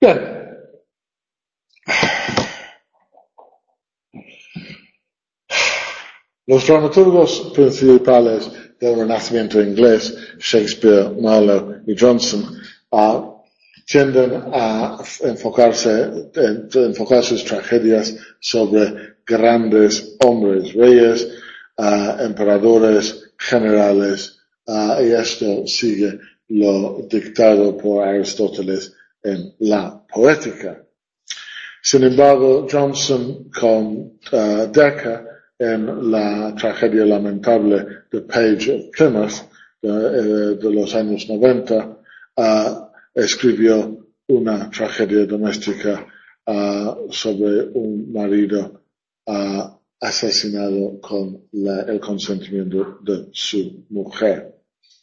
Bien. Los dramaturgos principales del Renacimiento inglés, Shakespeare, Marlowe y Johnson, tienden a enfocar sus tragedias sobre grandes hombres, reyes, emperadores, generales, y esto sigue lo dictado por Aristóteles en la poética. Sin embargo, Johnson con Dekker en la tragedia lamentable The Page of Plymouth de los años 90 escribió una tragedia doméstica sobre un marido asesinado con el consentimiento de su mujer.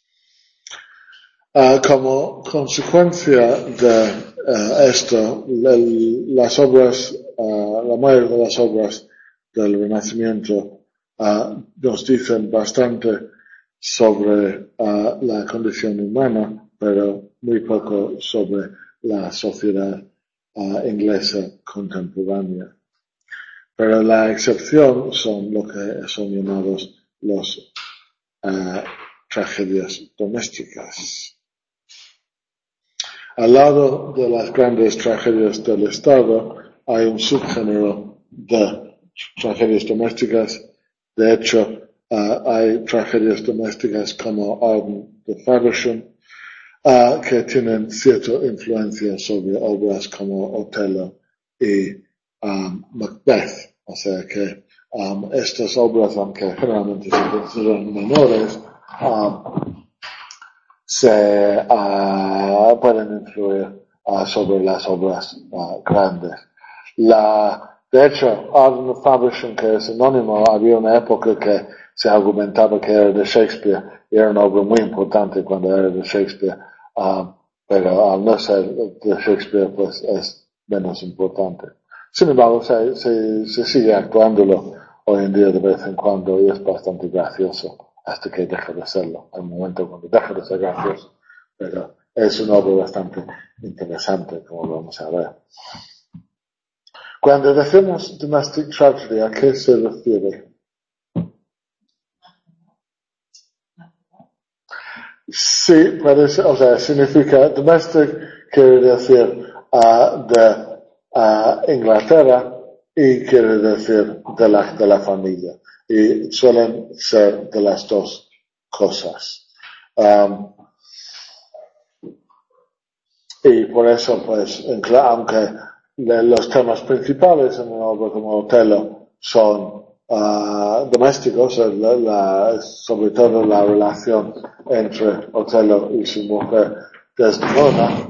Como consecuencia de esto, la mayoría de las obras del Renacimiento nos dicen bastante sobre la condición humana, pero muy poco sobre la sociedad inglesa contemporánea. Pero la excepción son lo que son llamados los tragedias domésticas. Al lado de las grandes tragedias del Estado hay un subgénero de tragedias domésticas. De hecho, hay tragedias domésticas como Arden de Faversham que tienen cierta influencia sobre obras como Othello y Macbeth. O sea que estas obras, aunque generalmente se consideran menores, se pueden influir sobre las obras grandes. De hecho, Arden of Faversham, que es anónimo, había una época que se argumentaba que era de Shakespeare, y era una obra muy importante cuando era de Shakespeare, pero al no ser de Shakespeare, pues es menos importante. Sin embargo, se sigue actuándolo hoy en día de vez en cuando, y es bastante gracioso hasta que deja de serlo. Hay un momento cuando deja de ser gracioso, pero es una obra bastante interesante, como vamos a ver. Cuando decimos domestic tragedy, ¿a qué se refiere? Sí, parece, o sea, significa domestic, quiere decir de Inglaterra, y quiere decir de la familia. Y suelen ser de las dos cosas. Y por eso, pues, aunque los temas principales en una obra como Othello son domésticos, sobre todo la relación entre Othello y su mujer Desdemona,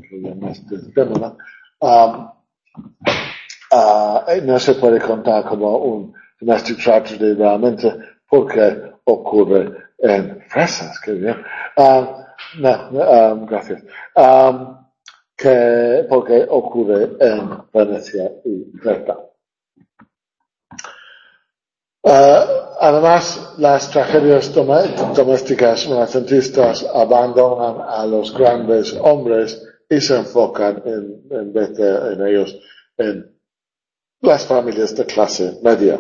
no se puede contar como un domestic tragedy realmente porque ocurre en Fresas, qué bien. Gracias. Porque ocurre en Venecia y Creta. Además, las tragedias domésticas renacentistas abandonan a los grandes hombres y se enfocan en vez de en ellos en las familias de clase media.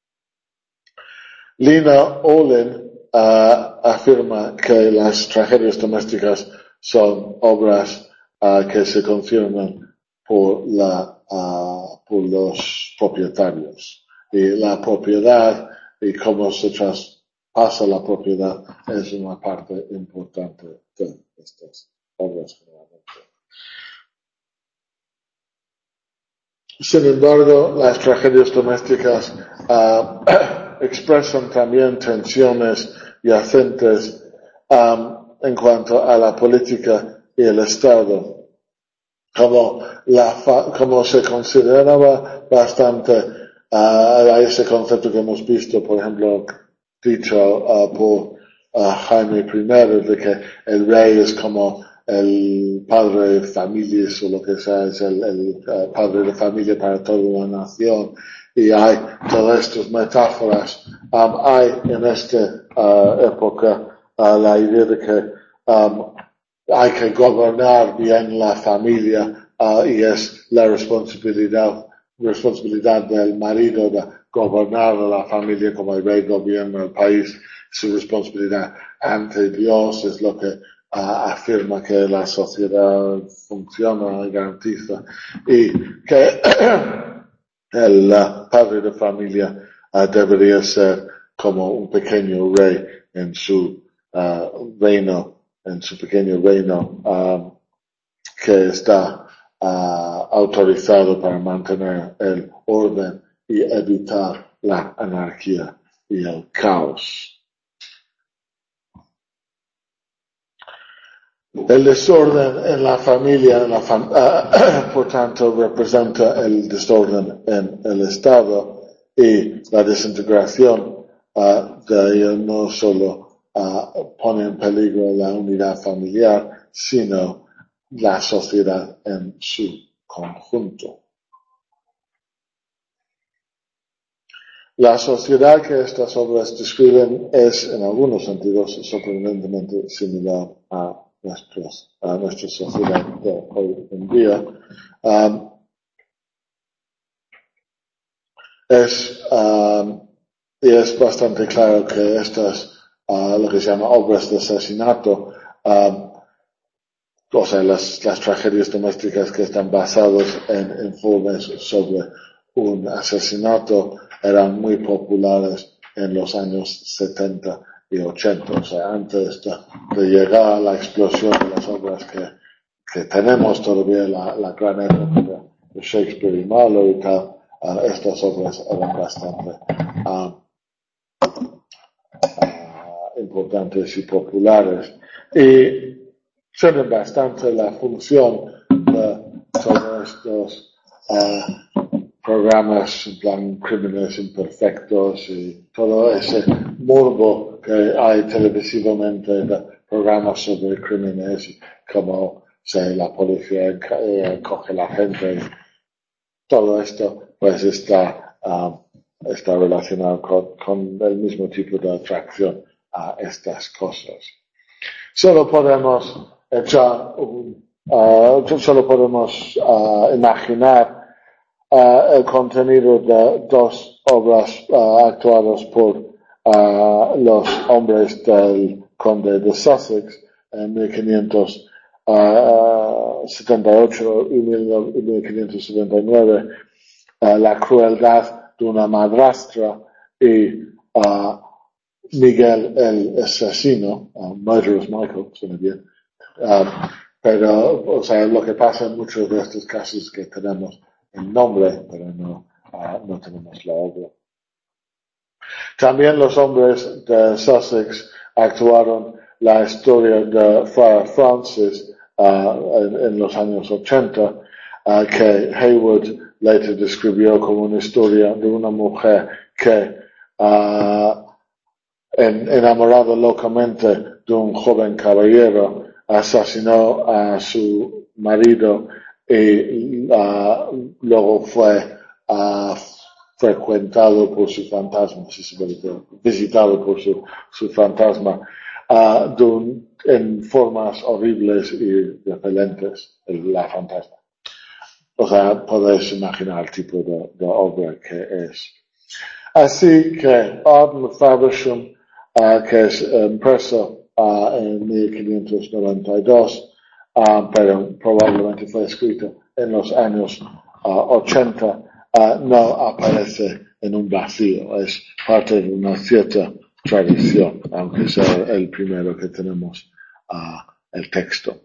Lina Olin afirma que las tragedias domésticas son obras que se confirman por los propietarios. Y la propiedad y cómo se traspasa la propiedad es una parte importante de estas obras generalmente. Sin embargo, las tragedias domésticas expresan también tensiones yacentes en cuanto a la política y el Estado. Como se consideraba bastante a ese concepto que hemos visto, por ejemplo, dicho por Jaime I, de que el rey es como el padre de familias o lo que sea, es el padre de familia para toda la nación, y hay todas estas metáforas. Hay en esta época la idea de que hay que gobernar bien la familia y es la responsabilidad del marido de gobernar la familia como el rey gobierna el país. Su responsabilidad ante Dios es lo que afirma que la sociedad funciona y garantiza, y que el padre de familia debería ser como un pequeño rey en su pequeño reino, que está autorizado para mantener el orden y evitar la anarquía y el caos. El desorden en la familia, por tanto, representa el desorden en el Estado, y la desintegración de ello no solo pone en peligro la unidad familiar, sino la sociedad en su conjunto. La sociedad que estas obras describen es, en algunos sentidos, sorprendentemente similar a nuestra sociedad de hoy en día. Y es bastante claro que estas, lo que se llama obras de asesinato, o sea, las tragedias domésticas que están basadas en informes sobre un asesinato, eran muy populares en los años 70 y 80, o sea, antes de llegar a la explosión de las obras que tenemos todavía, la gran época de Shakespeare y Marlowe y tal. Estas obras eran bastante importantes y populares, y sirven bastante la función de todos estos programas, en plan Crímenes Imperfectos, y todo ese morbo que hay televisivamente de programas sobre crímenes, y cómo la policía coge a la gente. Todo esto pues está relacionado con el mismo tipo de atracción a estas cosas. Solo podemos imaginar el contenido de dos obras actuadas por los hombres del conde de Sussex en 1578 y 1579, La crueldad de una madrastra y Miguel el asesino, Murderous Michael, suena bien. Pero, o sea, lo que pasa en muchos de estos casos es que tenemos el nombre, pero no tenemos la obra. También los hombres de Sussex actuaron la historia de Friar Francis en los años 80, que Hayward later describió como una historia de una mujer que enamorado locamente de un joven caballero, asesinó a su marido y luego fue frecuentado por su fantasma, visitado por su fantasma, en formas horribles y repelentes, la fantasma. O sea, podéis imaginar el tipo de obra que es. Así que Arden Faversham, que es impreso en 1592, pero probablemente fue escrito en los años 80, no aparece en un vacío, es parte de una cierta tradición, aunque sea el primero que tenemos el texto.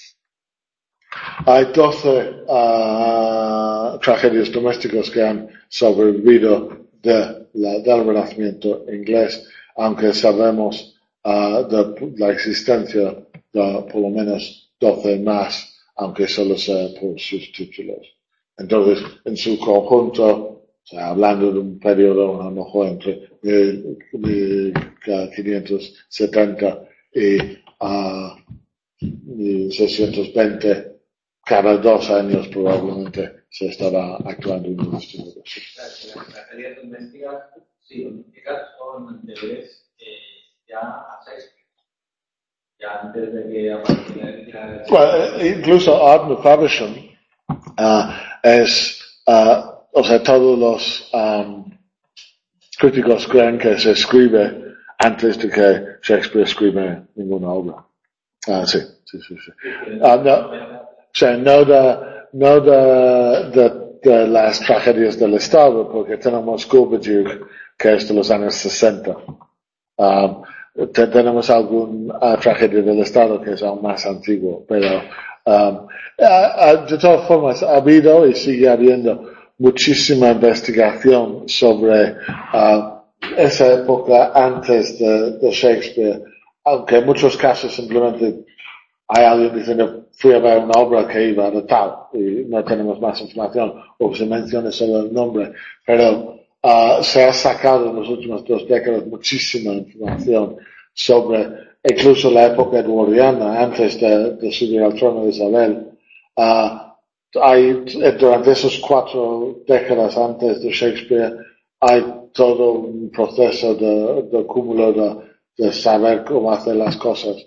Hay 12 tragedias domésticas que han sobrevivido del Renacimiento inglés, aunque sabemos de la existencia de por lo menos 12 más, aunque solo sea por sus títulos. Entonces, en su conjunto, o sea, hablando de un periodo a lo mejor entre 1570 y 1620, cada 2 años probablemente se estará actuando en un estilo de eso. Las tragedias domésticas significan son anteriores ya a Shakespeare, ya antes de que apareciera. Well, incluso Arden Faversham todos los críticos creen que se escribe antes de que Shakespeare escribe ninguna obra. Sí. No de las tragedias del Estado, porque tenemos Gorboduc, que es de los años 60. Tenemos alguna tragedia del Estado que es aún más antiguo, pero de todas formas ha habido y sigue habiendo muchísima investigación sobre esa época antes de Shakespeare, aunque en muchos casos simplemente hay alguien diciendo fui a ver una obra que iba de tal y no tenemos más información o se menciona solo el nombre, pero se ha sacado en las últimas 2 décadas muchísima información sobre incluso la época eduardiana antes de subir al trono de Isabel. Durante esos 4 décadas antes de Shakespeare hay todo un proceso de cúmulo de saber cómo hacer las cosas.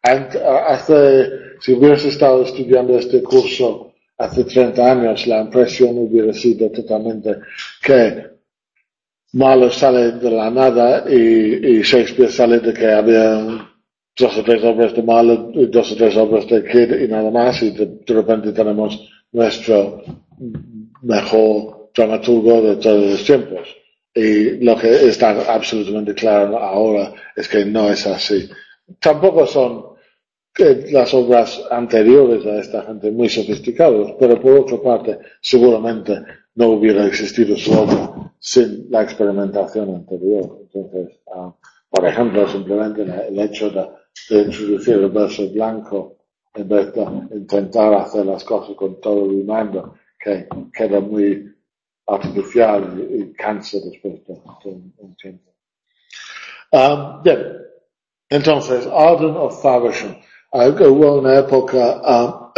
Si hubieras estado estudiando este curso hace 30 años, la impresión hubiera sido totalmente que Marlowe sale de la nada y Shakespeare sale de que había 2 o 3 obras de Marlowe y 2 o 3 obras de Kidd y nada más, y de repente tenemos nuestro mejor dramaturgo de todos los tiempos. Y lo que está absolutamente claro ahora es que no es así. Tampoco son las obras anteriores a esta gente muy sofisticadas, pero por otra parte seguramente no hubiera existido su obra sin la experimentación anterior. Entonces, por ejemplo, simplemente el hecho de introducir el verso blanco en vez de intentar hacer las cosas con todo rimando, que queda muy artificial y cansa después de un tiempo. Bien, entonces, Arden of Faversham. Hubo una época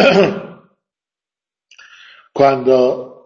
cuando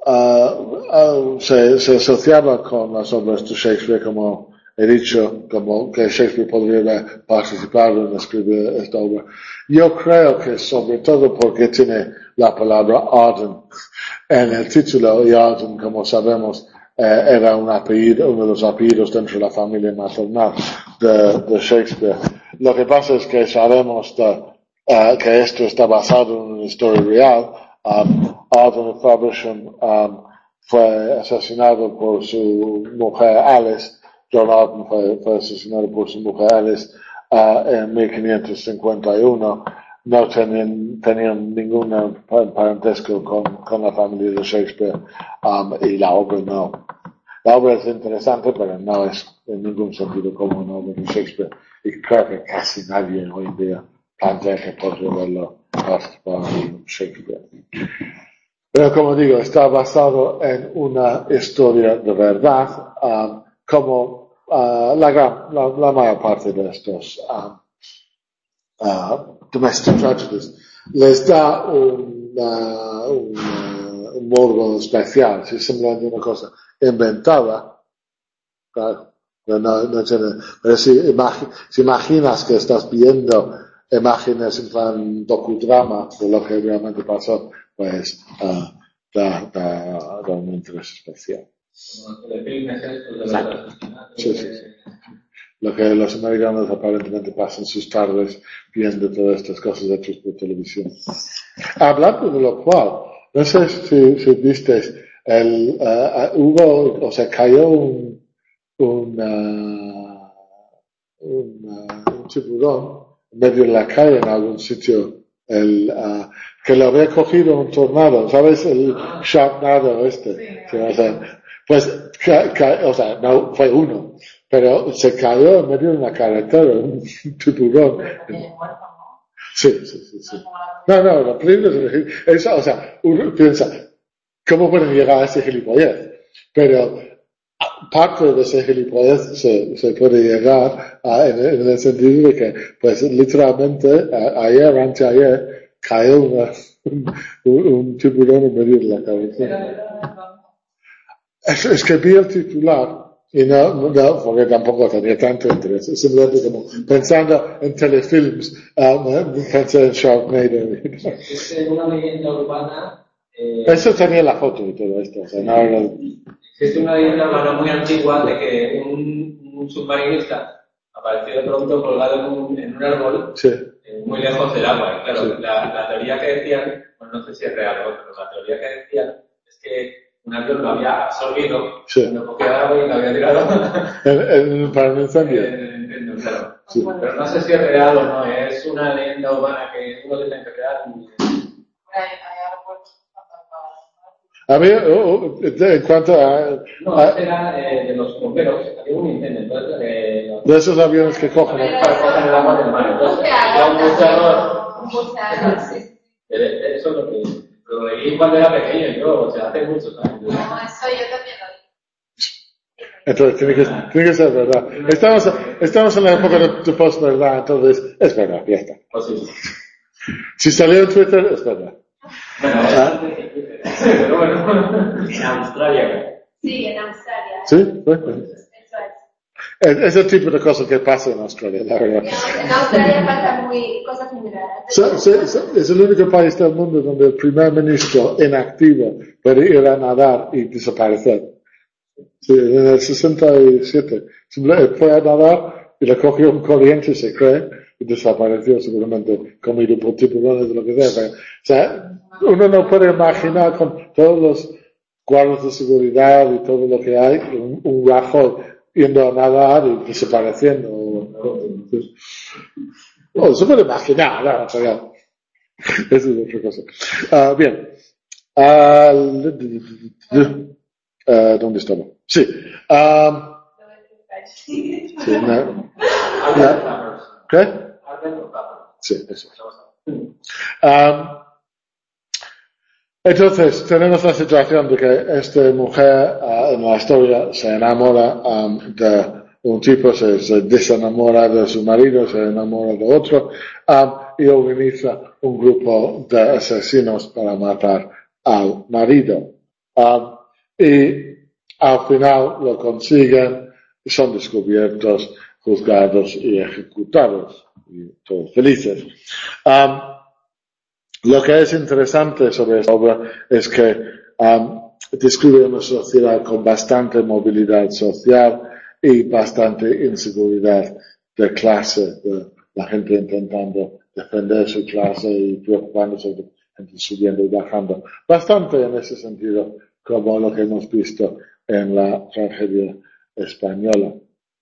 se asociaba con las obras de Shakespeare, como he dicho, como que Shakespeare podría haber participado en escribir esta obra. Yo creo que sobre todo porque tiene la palabra Arden en el título, y Arden, como sabemos, era uno de los apellidos dentro de la familia maternal de Shakespeare. Lo que pasa es que sabemos que esto está basado en una historia real. Arden of Faversham fue asesinado por su mujer Alice. John Arden fue asesinado por su mujer Alice en 1551. No tenían ningún parentesco con la familia de Shakespeare, y la obra no. La obra es interesante, pero no es en ningún sentido como una obra de Shakespeare, y creo que casi nadie hoy en día plantea que podría verlo participado en Shakespeare. Pero como digo, está basado en una historia de verdad, como la mayor parte de estos domestic tragedies. Les da un morbo especial, si simplemente una cosa inventada, claro, no tiene, pero si imaginas que estás viendo imágenes en plan docudrama de lo que realmente pasó, pues da un interés especial. Sí. Lo que los americanos aparentemente pasan sus tardes viendo todas estas cosas hechas por televisión. Hablando de lo cual, no sé si visteis, cayó un tiburón en medio de la calle en algún sitio, que lo había cogido un tornado, ¿sabes? El Sharknado este. Pues, no fue uno, pero se cayó en medio de una carretera, un tiburón. Sí. No, la película es eso, uno piensa, ¿cómo pueden llegar a ese gilipollez? Pero parte de ese gilipollez se puede llegar en el sentido de que, pues, literalmente, anteayer, cayó un tiburón en medio de la carretera. Es que vi el titular y no, porque tampoco tenía tanto interés, simplemente como pensando en telefilms, pensé en Sharknado. Es una leyenda urbana Eso tenía la foto y todo esto. O sea, no era... Existe una leyenda urbana muy antigua de que un submarinista apareció de pronto colgado en un árbol Sí. Muy lejos del agua. Y claro, Sí. la teoría que decían, bueno, no sé si es real o no, pero la teoría que decían es que un avión lo había absorbido, Sí. cuando cogía agua y lo había tirado para un incendio. Claro. Sí. Pero no sé si es real o no, es una leyenda urbana que uno tiene que crear. A mí, en cuanto a... No, era de los bomberos, había un incendio, entonces... de esos aviones que cogen... Para coger el agua del mar, entonces era un buceador. Un buceador, sí. Eso es lo que lo leí cuando era pequeño, yo, o sea, hace muchos años. No, eso yo también lo vi. Entonces tiene que ser verdad. Estamos en la época de post-verdad, entonces es verdad, ya está. Pues sí. Si salió en Twitter, es verdad. Pero bueno, en Australia. Sí, en Australia. ¿Sí? Bueno. Eso es. Es el tipo de cosas que pasa en Australia, la verdad. En Australia pasa cosas similares. Es el único país del mundo donde el primer ministro en activo puede ir a nadar y desaparecer. Sí, en el 67 fue a nadar y le cogió un corriente, se cree, y desapareció, seguramente comido por tiburones o lo que sea. Pero, o sea, uno no puede imaginar con todos los guardias de seguridad y todo lo que hay, un rajo yendo a nadar y desapareciendo. No, se puede imaginar, ¿no? O sea, eso es otra cosa. Bien. ¿Dónde estaba? Sí. Sí, ¿qué? Sí, eso. Entonces, tenemos la situación de que esta mujer en la historia se enamora de un tipo, se desenamora de su marido, se enamora de otro, y organiza un grupo de asesinos para matar al marido. Y al final lo consiguen, son descubiertos, juzgados y ejecutados, y todos felices. Lo que es interesante sobre esta obra es que describe una sociedad con bastante movilidad social y bastante inseguridad de clase, de la gente intentando defender su clase y preocupándose de gente subiendo y bajando. Bastante en ese sentido, como lo que hemos visto en la tragedia española.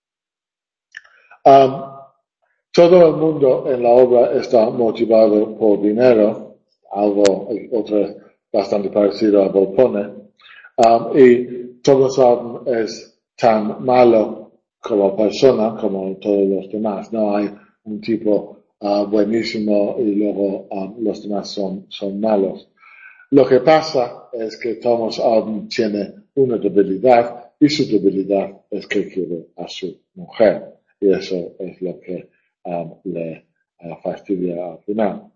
Todo el mundo en la obra está motivado por dinero, otro bastante parecido a Volpone, y Thomas Arden es tan malo como persona como todos los demás. No hay un tipo buenísimo y luego los demás son malos. Lo que pasa es que Thomas Arden tiene una debilidad y su debilidad es que quiere a su mujer y eso es lo que le fastidia al final.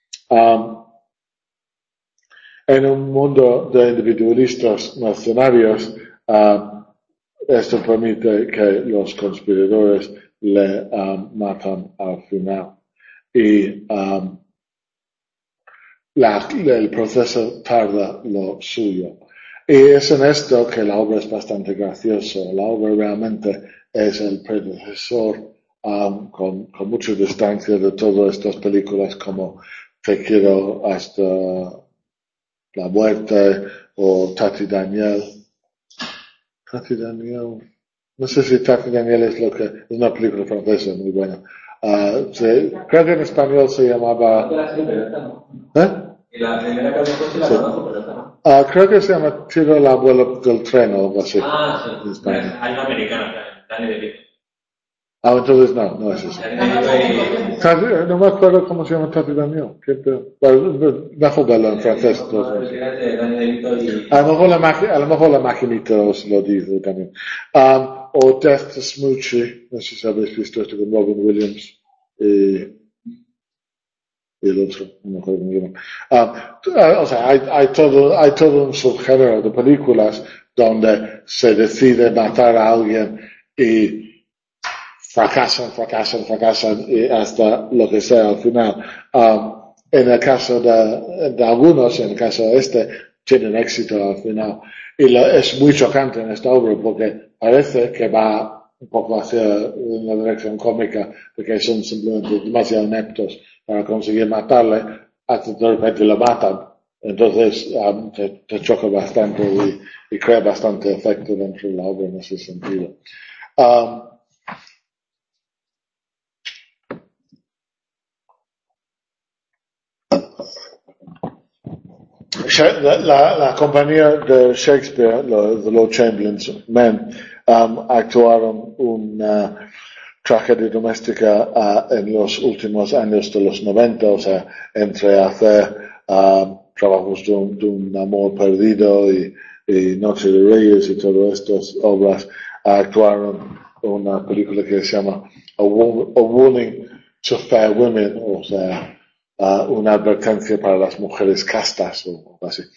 En un mundo de individualistas mercenarios, esto permite que los conspiradores le matan al final. Y el proceso tarda lo suyo. Y es en esto que la obra es bastante graciosa. La obra realmente es el predecesor con mucha distancia de todas estas películas como Te quiero hasta la muerte o Tati Daniel. No sé si Tati Daniel es una película francesa muy buena. Creo que en español se llamaba... Y la primera que había puesto la conozco, pero esta no. Creo que se llama Tiro el abuelo del tren o algo así. Sí. Hay una americana, Danny DeVito. Entonces no es eso. No me acuerdo cómo se llama Tati Daniel. Mejor verlo en francés. A lo mejor la maquinita os lo dice también. O Death to Smoochie, no sé si habéis visto esto con Robin Williams y el otro, no me acuerdo cómo se llama. O sea, hay todo un subgénero de películas donde se decide matar a alguien y fracasan y hasta lo que sea al final. en el caso de algunos, en el caso de este, tienen éxito al final. Y es muy chocante en esta obra porque parece que va un poco hacia una dirección cómica, porque son simplemente demasiado ineptos para conseguir matarle, hasta de repente lo matan. Entonces te choca bastante y crea bastante efecto dentro de la obra en ese sentido. La compañía de Shakespeare, The Lord Chamberlain's Men, actuaron una tragedia doméstica en los últimos años de los 90, o sea, entre hacer trabajos de un amor perdido y Noche de Reyes y todas estas obras, actuaron una película que se llama A Warning to Fair Women, o sea, una advertencia para las mujeres castas o algo así,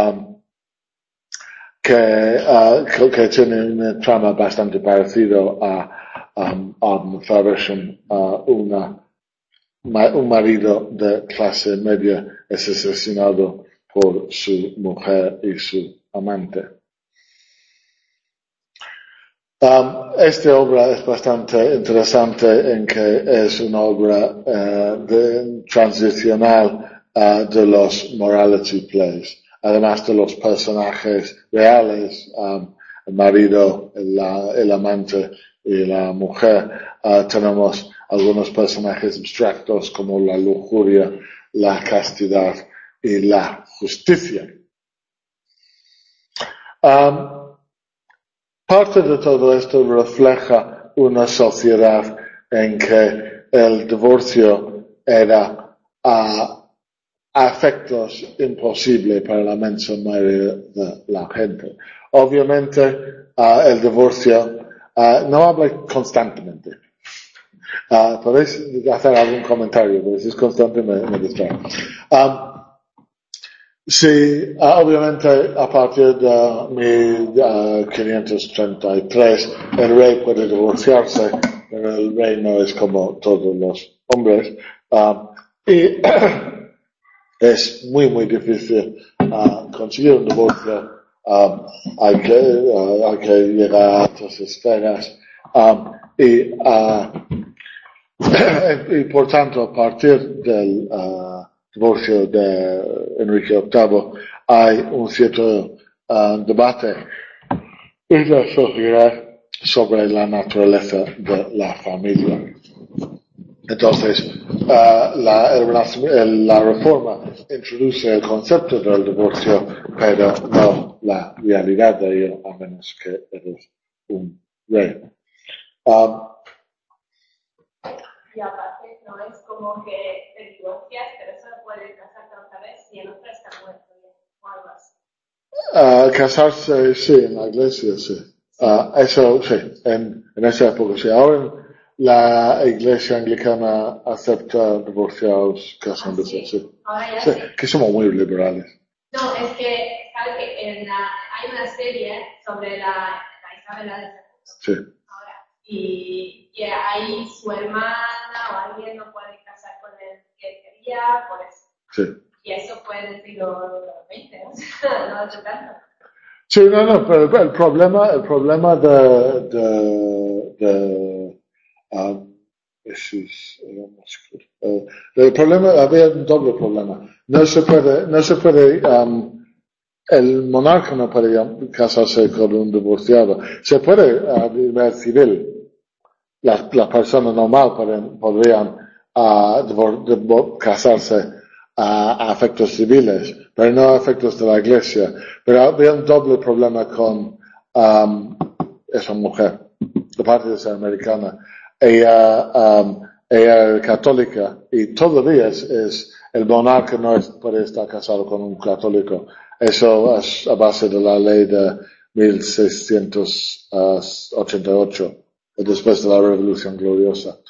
que tiene una trama bastante parecido a Faversham. Un marido de clase media es asesinado por su mujer y su amante. Esta obra es bastante interesante en que es una obra transicional de los morality plays. Además de los personajes reales, el marido, el amante y la mujer, tenemos algunos personajes abstractos como la lujuria, la castidad y la justicia. Parte de todo esto refleja una sociedad en que el divorcio era a efectos imposible para la inmensa mayoría de la gente. Obviamente, el divorcio no habla constantemente. Podéis hacer algún comentario, porque si es constante me distrae. Sí, obviamente a partir de 1533 el rey puede divorciarse, pero el rey no es como todos los hombres, y es muy difícil conseguir un divorcio. Hay que llegar a otras esferas, y por tanto a partir del divorcio de Enrique VIII hay un cierto debate en la sociedad sobre la naturaleza de la familia. Entonces, la reforma introduce el concepto del divorcio, pero no la realidad de ello, a menos que eres un rey. Y aparte, no es como que te divorcias, pero solo puedes casarte otra vez si el otro está muerto o algo así. Casarse, sí, en la iglesia, sí. Eso, sí, en esa época, sí. Ahora la iglesia anglicana acepta divorciados casándose, sí. Ahora ya sí. Que somos muy liberales. No, es que, ¿sabes que hay una serie sobre la Isabela de II? Sí. Ahora, y ahí su hermana o alguien no puede casar con el que quería por eso. Sí. Y eso fue en el siglo XX, ¿no? No hace tanto. Sí, no, pero el problema el problema, había un doble problema. No se puede, el monarca no puede casarse con un divorciado. Se puede, a nivel civil, las personas normales podrían casarse a efectos civiles, pero no a efectos de la iglesia. Pero había un doble problema con esa mujer, de parte de ser americana. Ella era católica y todavía es el monarca no puede estar casado con un católico. Eso es a base de la ley de 1688, después de la Revolución Gloriosa.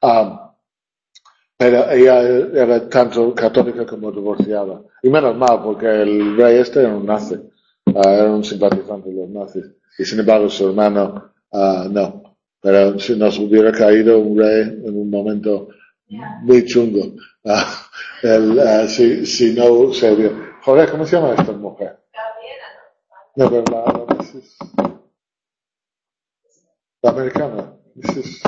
Pero ella era tanto católica como divorciada. Y menos mal, porque el rey era un nazi. Era un simpatizante de los nazis. Y sin embargo su hermano, no. Pero si nos hubiera caído un rey en un momento muy chungo. Si no se vio. Joder, ¿cómo se llama esta mujer? No, pero la Mrs. La americana. Mrs.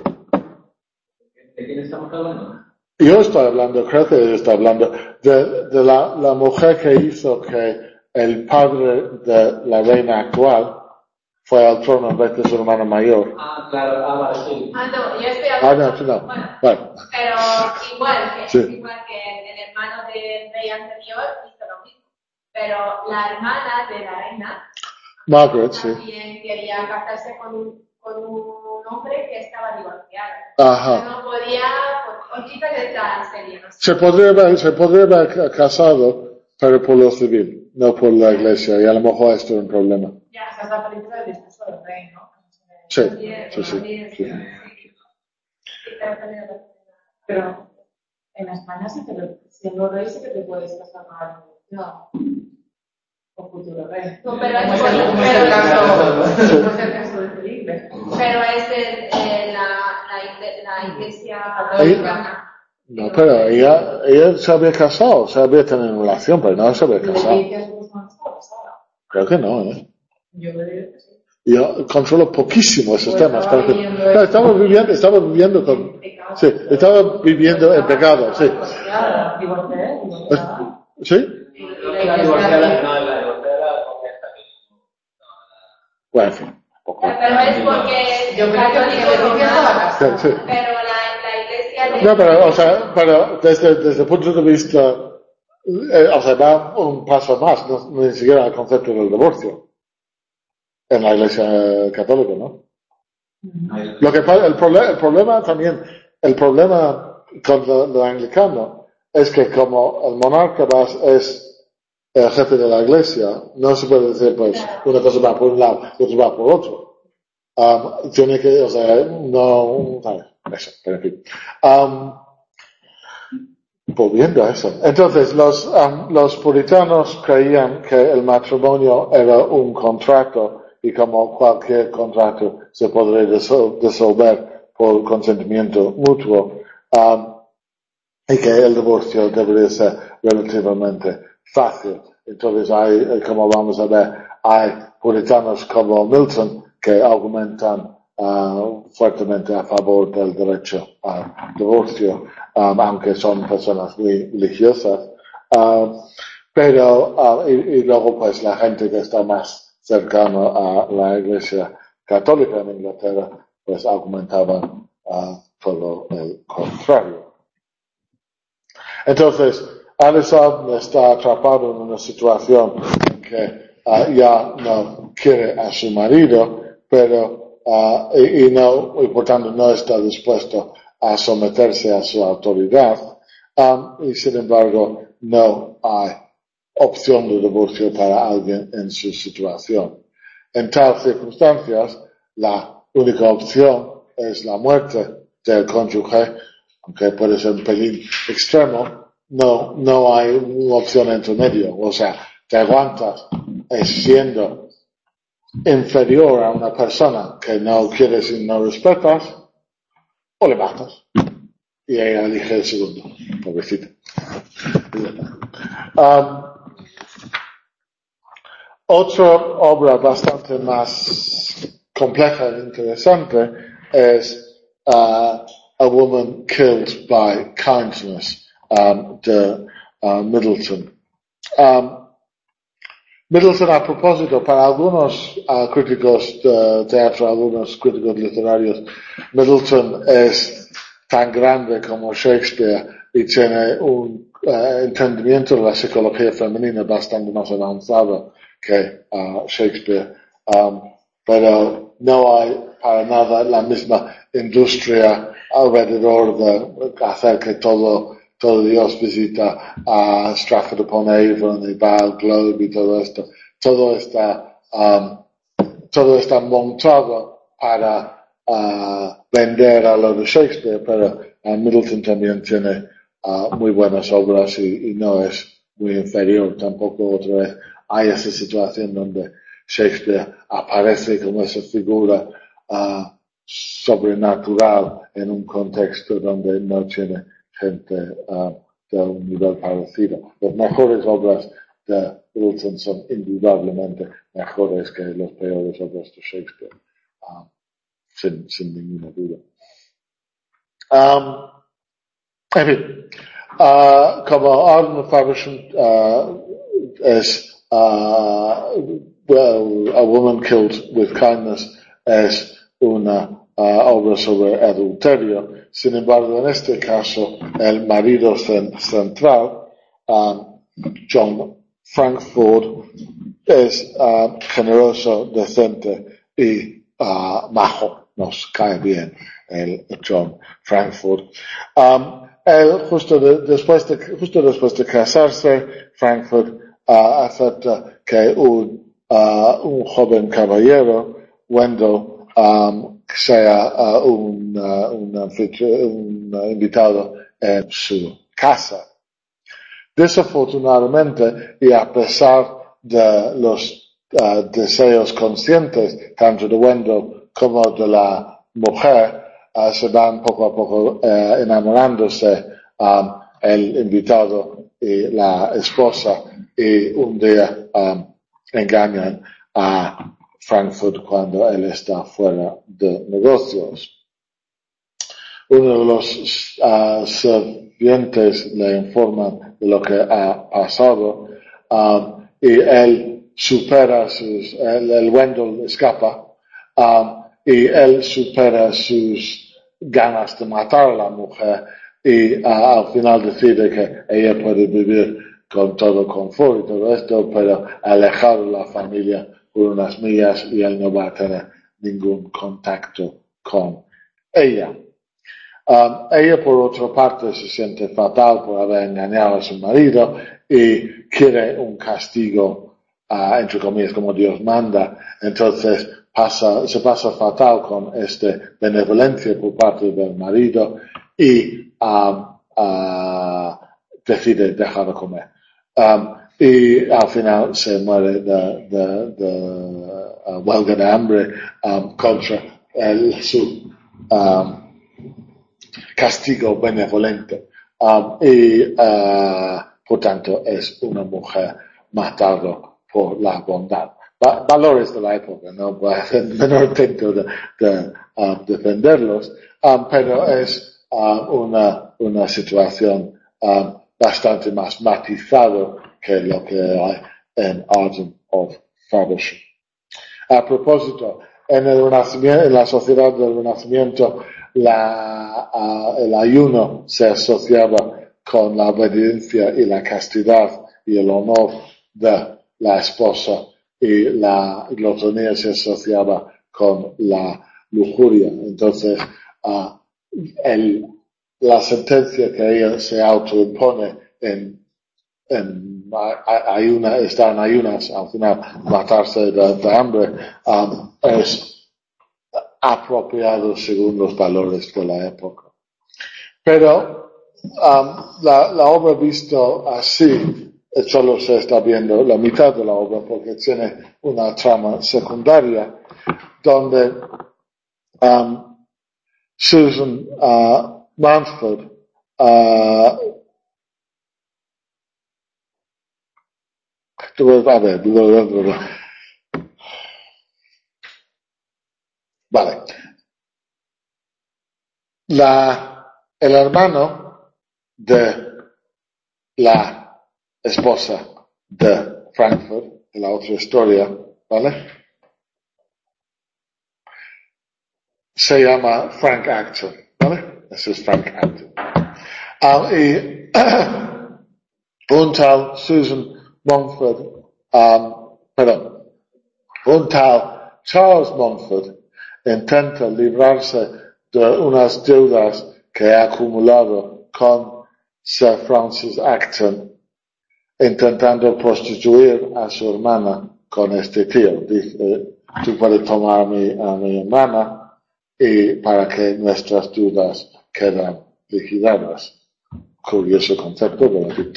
¿De quién estamos hablando? Yo estoy hablando, creo que está hablando de la mujer que hizo que el padre de la reina actual fue al trono en vez de su hermano mayor. Claro, vale, sí. No, yo estoy hablando. No, no. Bueno, pero igual que Sí. el hermano del rey anterior hizo lo mismo. Pero la hermana de la reina Margaret, sí. también quería casarse con un hombre que estaba divorciado. Ajá. No podía, por cositas de esta serie, no sé. Se podría haber casado, pero por lo civil, no por la iglesia, y a lo mejor esto es un problema. Ya, esa es la película del discurso del rey, ¿no? Sí. Pero en España sí siendo rey sí que te puedes casar con futuro rey. No, pero es el caso de Felipe. Pero es la iglesia católica. No, pero ella se había casado, se había tenido una relación, pero no se había casado. Creo que no, Yo le digo que sí. Yo controlo poquísimo esos Pues temas. estaba Estaba viviendo en pecado, sí. ¿Sí? La divorciada, no, la divorciada Bueno, en fin. Pero es porque Yo creo que Sí. pero la iglesia No, pero desde el punto de vista, va un paso más, no, ni siquiera el concepto del divorcio en la iglesia católica, ¿no? Lo que pasa, el problema con lo anglicano es que como el monarca es el jefe de la iglesia, no se puede decir, pues, una cosa va por un lado, otra va por otro. Tiene que, eso, pero en fin. Volviendo a eso. Entonces, los puritanos creían que el matrimonio era un contrato y como cualquier contrato se podría disolver por consentimiento mutuo, y que el divorcio debería ser relativamente fácil. Entonces como vamos a ver, hay puritanos como Milton que argumentan fuertemente a favor del derecho al divorcio, aunque son personas muy religiosas. Y luego pues la gente que está más cercana a la iglesia católica en Inglaterra pues argumentaban todo el contrario. Entonces, Alison está atrapado en una situación en que ya no quiere a su marido, pero y por tanto no está dispuesto a someterse a su autoridad, y sin embargo no hay opción de divorcio para alguien en su situación. En tales circunstancias, la única opción es la muerte del cónyuge, aunque puede ser un pelín extremo. No hay una opción entre medio. O sea, te aguantas siendo inferior a una persona que no quieres y no respetas, o le matas. Y ella elige el segundo. Pobrecita. Otra obra bastante más compleja e interesante es A Woman Killed by Kindness, de Middleton. Middleton, a propósito, para algunos críticos de teatro, algunos críticos literarios, Middleton es tan grande como Shakespeare y tiene un entendimiento de la psicología femenina bastante más avanzado que Shakespeare. Pero no hay para nada la misma industria alrededor de hacer que todo Dios visita a Stratford upon Avon y va al Globe y todo esto. Todo está montado para vender a lo de Shakespeare, pero Middleton también tiene muy buenas obras y no es muy inferior tampoco. Otra vez hay esa situación donde Shakespeare aparece como esa figura sobrenatural en un contexto donde no tiene gente de un nivel parecido. Las mejores obras de Wilson son indudablemente mejores que las peores obras de Shakespeare, sin ninguna duda. En fin, como Arden Faversham es well, A Woman Killed with Kindness es una obra sobre adulterio. Sin embargo, en este caso, el marido central, John Frankfurt, es generoso, decente y majo. Nos cae bien el John Frankfurt. Él, justo después de casarse, Frankfurt acepta que un joven caballero, Wendell, sea un invitado en su casa. Desafortunadamente, y a pesar de los deseos conscientes tanto de Wendell como de la mujer, se van poco a poco enamorándose el invitado y la esposa, y un día engañan a Frankfurt cuando él está fuera de negocios. Uno de los sirvientes le informan de lo que ha pasado, y él supera el Wendell escapa, y él supera sus ganas de matar a la mujer, y al final decide que ella puede vivir con todo confort y todo esto, pero alejar de la familia por unas millas, y él no va a tener ningún contacto con ella. Ella, por otra parte, se siente fatal por haber engañado a su marido y quiere un castigo, entre comillas, como Dios manda. Entonces se pasa fatal con benevolencia por parte del marido y decide dejar de comer. Y al final se muere de huelga de hambre contra su castigo benevolente, y por tanto es una mujer matada por la bondad. Valores de la época, no voy a hacer el menor intento de defenderlos, pero es una situación bastante más matizada que lo que hay en Arden of Faversham. A propósito, en la sociedad del Renacimiento, el ayuno se asociaba con la obediencia y la castidad y el honor de la esposa, y la glotonia se asociaba con la lujuria. Entonces, la sentencia que ella se autoimpone estar en ayunas, al final matarse de hambre, es apropiado según los valores de la época. Pero la obra visto así, solo se está viendo la mitad de la obra porque tiene una trama secundaria donde Susan Mountford Vale. El hermano de la esposa de Frankfurt, en la otra historia, ¿vale? Se llama Frank Acton, ¿vale? Ese es Frank Acton. Y un tal Susan Mumford, un tal Charles Mumford intenta librarse de unas deudas que ha acumulado con Sir Francis Acton, intentando prostituir a su hermana con este tío. Dice, tú puedes tomar a mi hermana y para que nuestras deudas quedan liquidadas. Curioso concepto, pero en fin.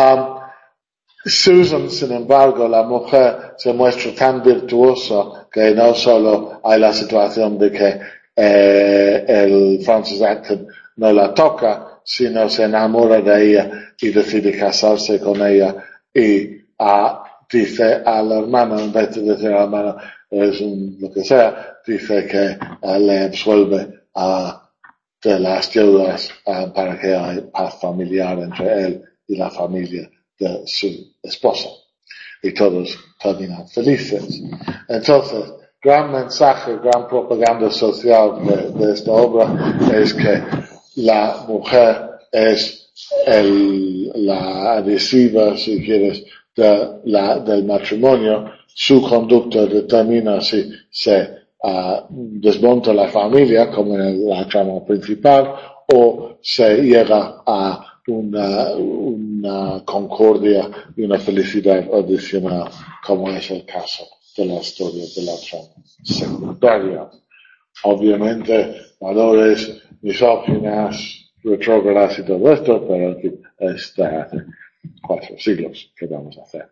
Susan, sin embargo, la mujer se muestra tan virtuosa que no solo hay la situación de que el Francis Acton no la toca, sino se enamora de ella y decide casarse con ella y dice al hermano, en vez de decir al hermano lo que sea, dice que le absuelve de las deudas para que haya paz familiar entre él y la familia de su esposa. Y todos terminan felices. Entonces, gran mensaje, gran propaganda social de esta obra es que la mujer es la adhesiva, si quieres, del matrimonio. Su conducta determina si se desmonta la familia, como en la trama principal, o se llega a una concordia y una felicidad adicional, como es el caso de la historia de la trama secundaria. Obviamente, valores misóginas, retrógradas y todo esto, pero está hace 4 siglos que vamos a hacer.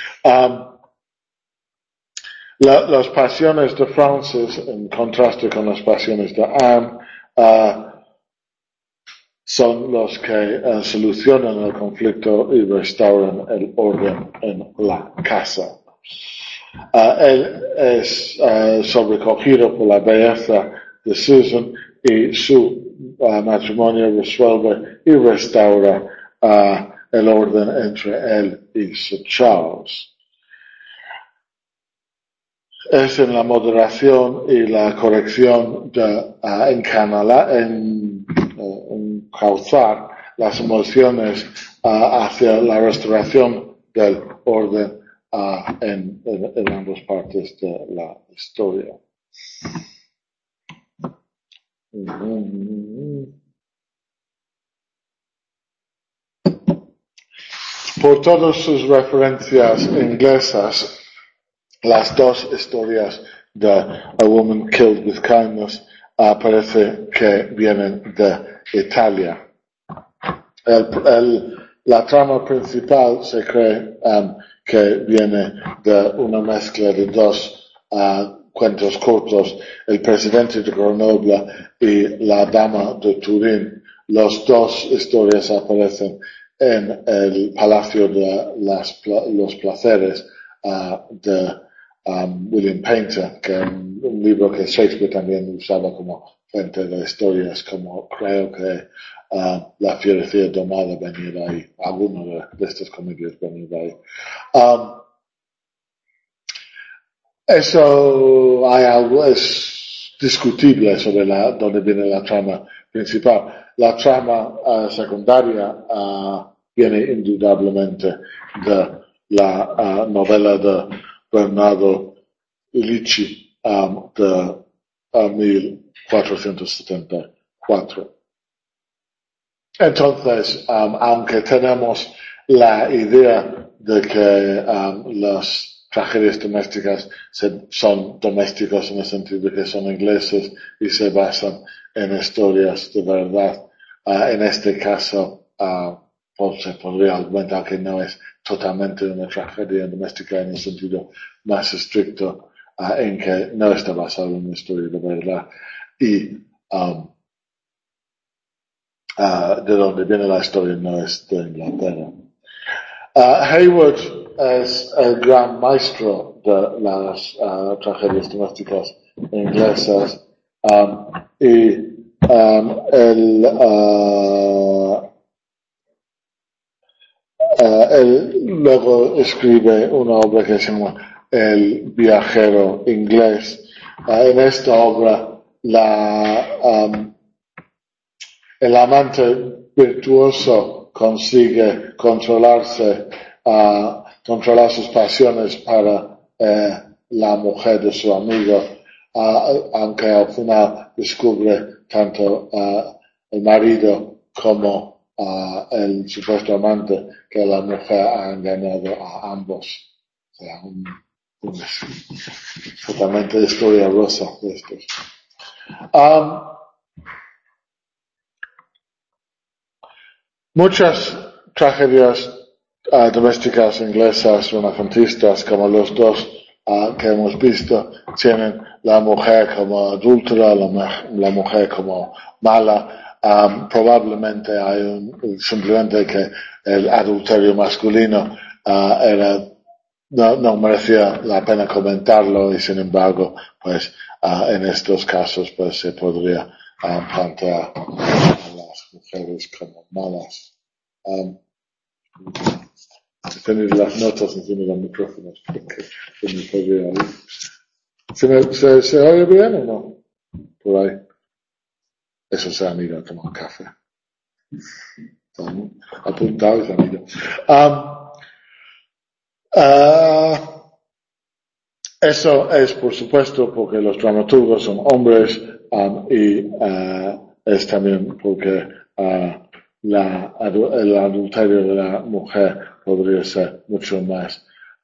Las pasiones de Francis, en contraste con las pasiones de Anne, son los que solucionan el conflicto y restauran el orden en la casa. Él es sobrecogido por la belleza de Susan y su matrimonio resuelve y restaura el orden entre él y Sir Charles. Es en la moderación y la corrección de encauzar las emociones hacia la restauración del orden en ambas partes de la historia. Por todas sus referencias inglesas, las 2 historias de A Woman Killed with Kindness parece que vienen de Italia. La trama principal se cree que viene de una mezcla de 2 cuentos cortos, El presidente de Grenoble y La dama de Turín. Las 2 historias aparecen en el Palacio de los Placeres de William Painter, que es un libro que Shakespeare también usaba como fuente de historias, como creo que La fierecilla domada venía de ahí, alguno de estas comedias venía de ahí. Eso hay algo, es discutible sobre dónde viene la trama principal. La trama secundaria viene indudablemente de la novela de Bernardo Lici de 1474. Entonces, aunque tenemos la idea de que las tragedias domésticas son domésticos en el sentido de que son ingleses y se basan en historias de verdad, en este caso se podría argumentar que no es totalmente una tragedia doméstica en el sentido más estricto, en que no está basado en una historia de verdad y de donde viene la historia no es de Inglaterra. Hayward es el gran maestro de las tragedias domésticas inglesas y él luego escribe una obra que se llama El viajero inglés. En esta obra el amante virtuoso consigue controlar sus pasiones para la mujer de su amigo, aunque al final descubre tanto el marido como el supuesto amante que la mujer ha engañado a ambos. O sea, totalmente historia rosa de estos. Muchas tragedias domésticas inglesas renacentistas, como los 2 que hemos visto tienen la mujer como adúltera, la mujer como mala. Probablemente hay simplemente que el adulterio masculino no merecía la pena comentarlo, y sin embargo, pues en estos casos pues se podría plantear a las mujeres como malas. Tener las notas encima de los micrófonos porque se me podría oír. ¿Se oye bien o no? Por ahí. Eso se han ido a tomar café. Están apuntados, han ido. Eso es, por supuesto, porque los dramaturgos son hombres, y es también porque el adulterio de la mujer podría ser mucho más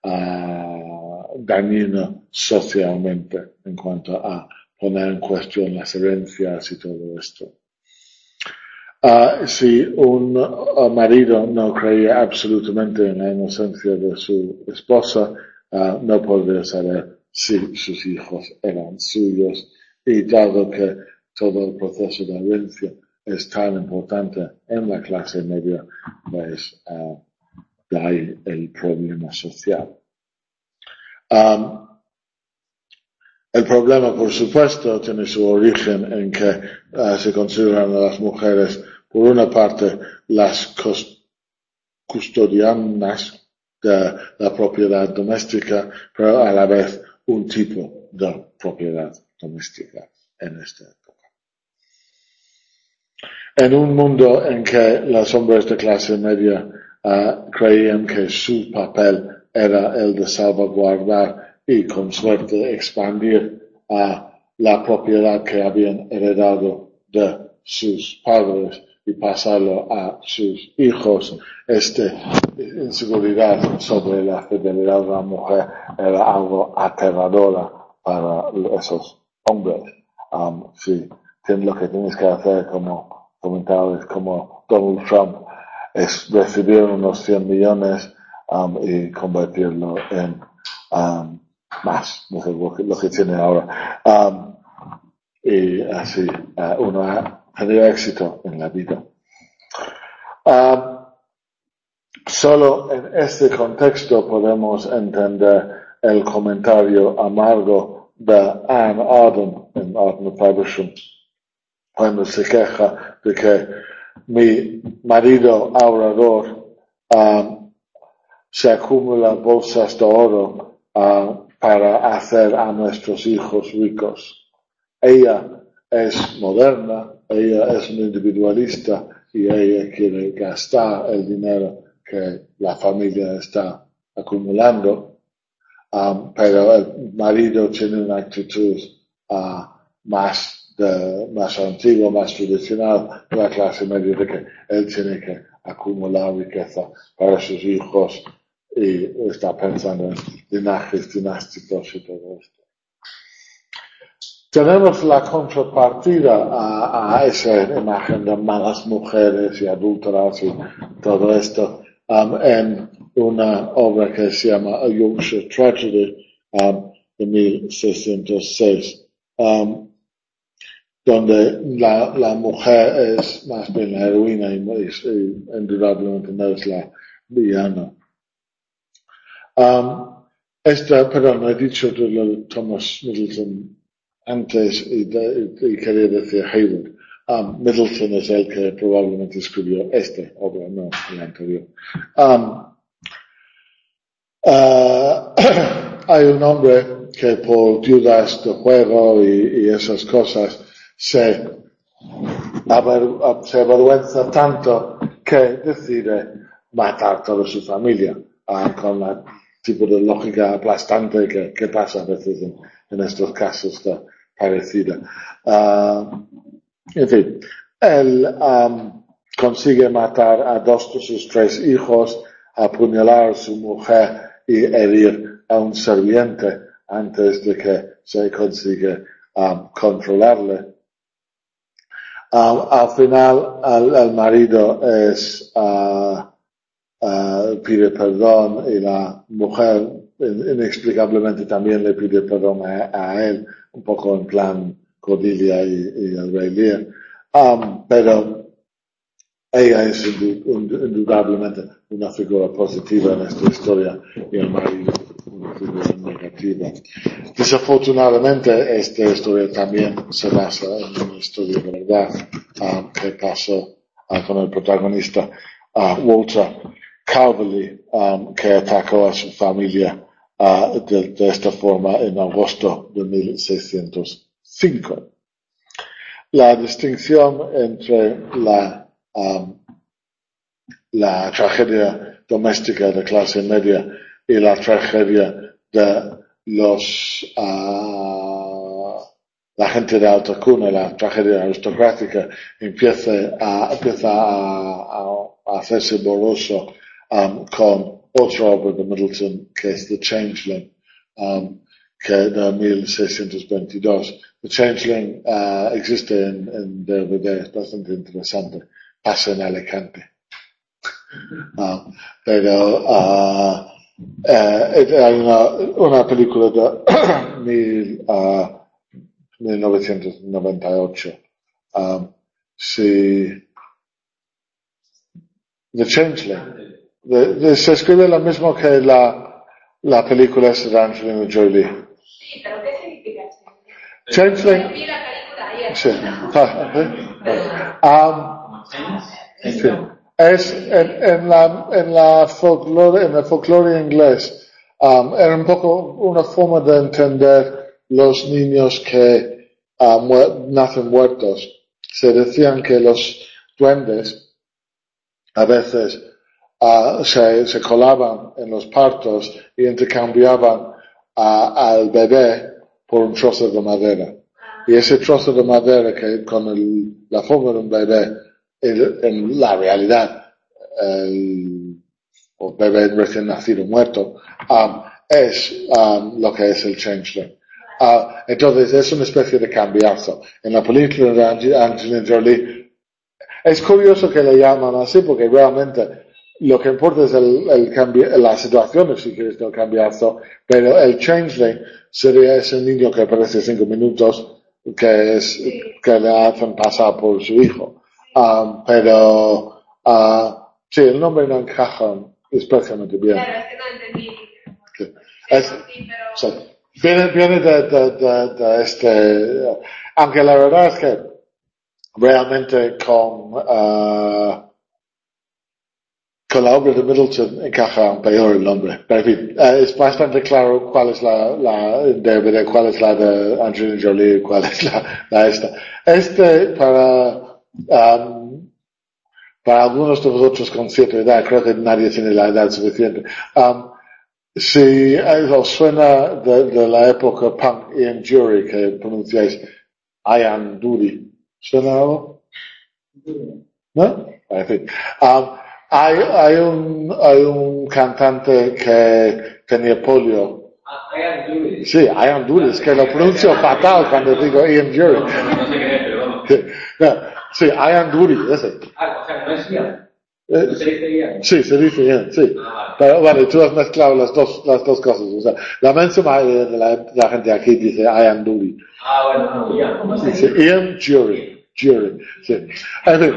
dañino socialmente en cuanto a poner en cuestión las herencias y todo esto. Si un marido no creía absolutamente en la inocencia de su esposa, no podría saber si sus hijos eran suyos, y dado que todo el proceso de herencia es tan importante en la clase media, pues de ahí el problema social. El problema, por supuesto, tiene su origen en que se consideran a las mujeres, por una parte, las custodianas de la propiedad doméstica, pero a la vez un tipo de propiedad doméstica en esta época. En un mundo en que los hombres de clase media creían que su papel era el de salvaguardar y con suerte expandir la propiedad que habían heredado de sus padres y pasarlo a sus hijos, inseguridad sobre la fidelidad de la mujer era algo aterradora para esos hombres. Sí, lo que tienes que hacer como comentarios como Donald Trump es recibir unos 100 millones y convertirlo en más, no sé lo que tiene ahora, y así uno ha tenido éxito en la vida. Solo en este contexto podemos entender el comentario amargo de Anne Auden en Arden Fabersham, cuando se queja de que mi marido ahorrador se acumula bolsas de oro para hacer a nuestros hijos ricos. Ella es moderna, ella es una individualista y ella quiere gastar el dinero que la familia está acumulando, pero el marido tiene una actitud más antigua, más tradicional de la clase media, de que él tiene que acumular riqueza para sus hijos y está pensando en linajes dinásticos y todo esto. Tenemos la contrapartida a esa imagen de malas mujeres y adúlteras y todo esto en una obra que se llama A Yorkshire Tragedy de 1606, donde la mujer es más bien la heroína y indudablemente no es la villana. No he dicho de lo de Thomas Middleton antes y quería decir Hayward. Middleton es el que probablemente escribió esta obra, no la anterior. Hay un hombre que por dudas de juego y esas cosas se avergüenza tanto que decide matar toda su familia, con el tipo de lógica aplastante que pasa a veces en estos casos parecida. En fin, él consigue matar a 2 de sus 3 hijos, apuñalar a su mujer y herir a un sirviente antes de que se consiga controlarle. Al final, el marido pide perdón y la mujer inexplicablemente también le pide perdón a él, un poco en plan Cordelia y el Rey Lear. Pero ella es indudablemente una figura positiva en esta historia y el marido una figura negativa. Desafortunadamente, esta historia también se basa en una historia de verdad que pasó con el protagonista Walter Calverley, que atacó a su familia de esta forma en agosto de 1605. La distinción entre la tragedia doméstica de clase media y la tragedia de la gente de alta cuna, la tragedia aristocrática, empieza a hacerse borroso con otra obra de Middleton, que es The Changeling, que de 1622. The Changeling existe en DVD, es bastante interesante, pasa en Alicante. Pero hay una película de 1998. The Changeling. Se escribe lo mismo que la película de Angelina Jolie. Sí, pero ¿qué significa Changeling? Vi la película ayer. Sí. Sí. Es en el folclore inglés, era un poco una forma de entender los niños que nacen muertos. Se decían que los duendes a veces se colaban en los partos y intercambiaban al bebé por un trozo de madera. Y ese trozo de madera que con la forma de un bebé, en la realidad, el bebé recién nacido muerto, es lo que es el changeling. Entonces es una especie de cambiazo. En la película de Angelina Jolie es curioso que le llaman así porque realmente lo que importa es el cambio, la situación, si quieres, del cambiazo, pero el changeling sería ese niño que aparece 5 minutos que le hacen pasar por su hijo. Pero sí, el nombre no encaja especialmente bien. Claro, es que no entendí. Sí, viene de este, aunque la verdad es que realmente con la obra de Middleton encaja peor el nombre. Pero en fin, es bastante claro cuál es la de Angelina Jolie y cuál es la esta. Para algunos de vosotros con cierta edad, creo que nadie tiene la edad suficiente. Si os suena de la época punk Ian Dury, que pronunciáis Ian Dury, ¿suena algo? ¿No? En fin. Hay un cantante que tenía polio. Ian Dury. Sí, Ian Dury, es que lo pronuncio fatal cuando digo Ian Dury. No sé qué es, pero vamos. Sí, Ian Dury, ese. O sea, no es Ian. ¿No se dice Ian? Sí, se dice Ian, sí. Pero vale, tú has mezclado las dos cosas. O sea, la mensa mayoría de la gente aquí dice Ian Dury. Bueno, no, Ian. ¿Cómo se dice? Ian Dury. Sí. En fin.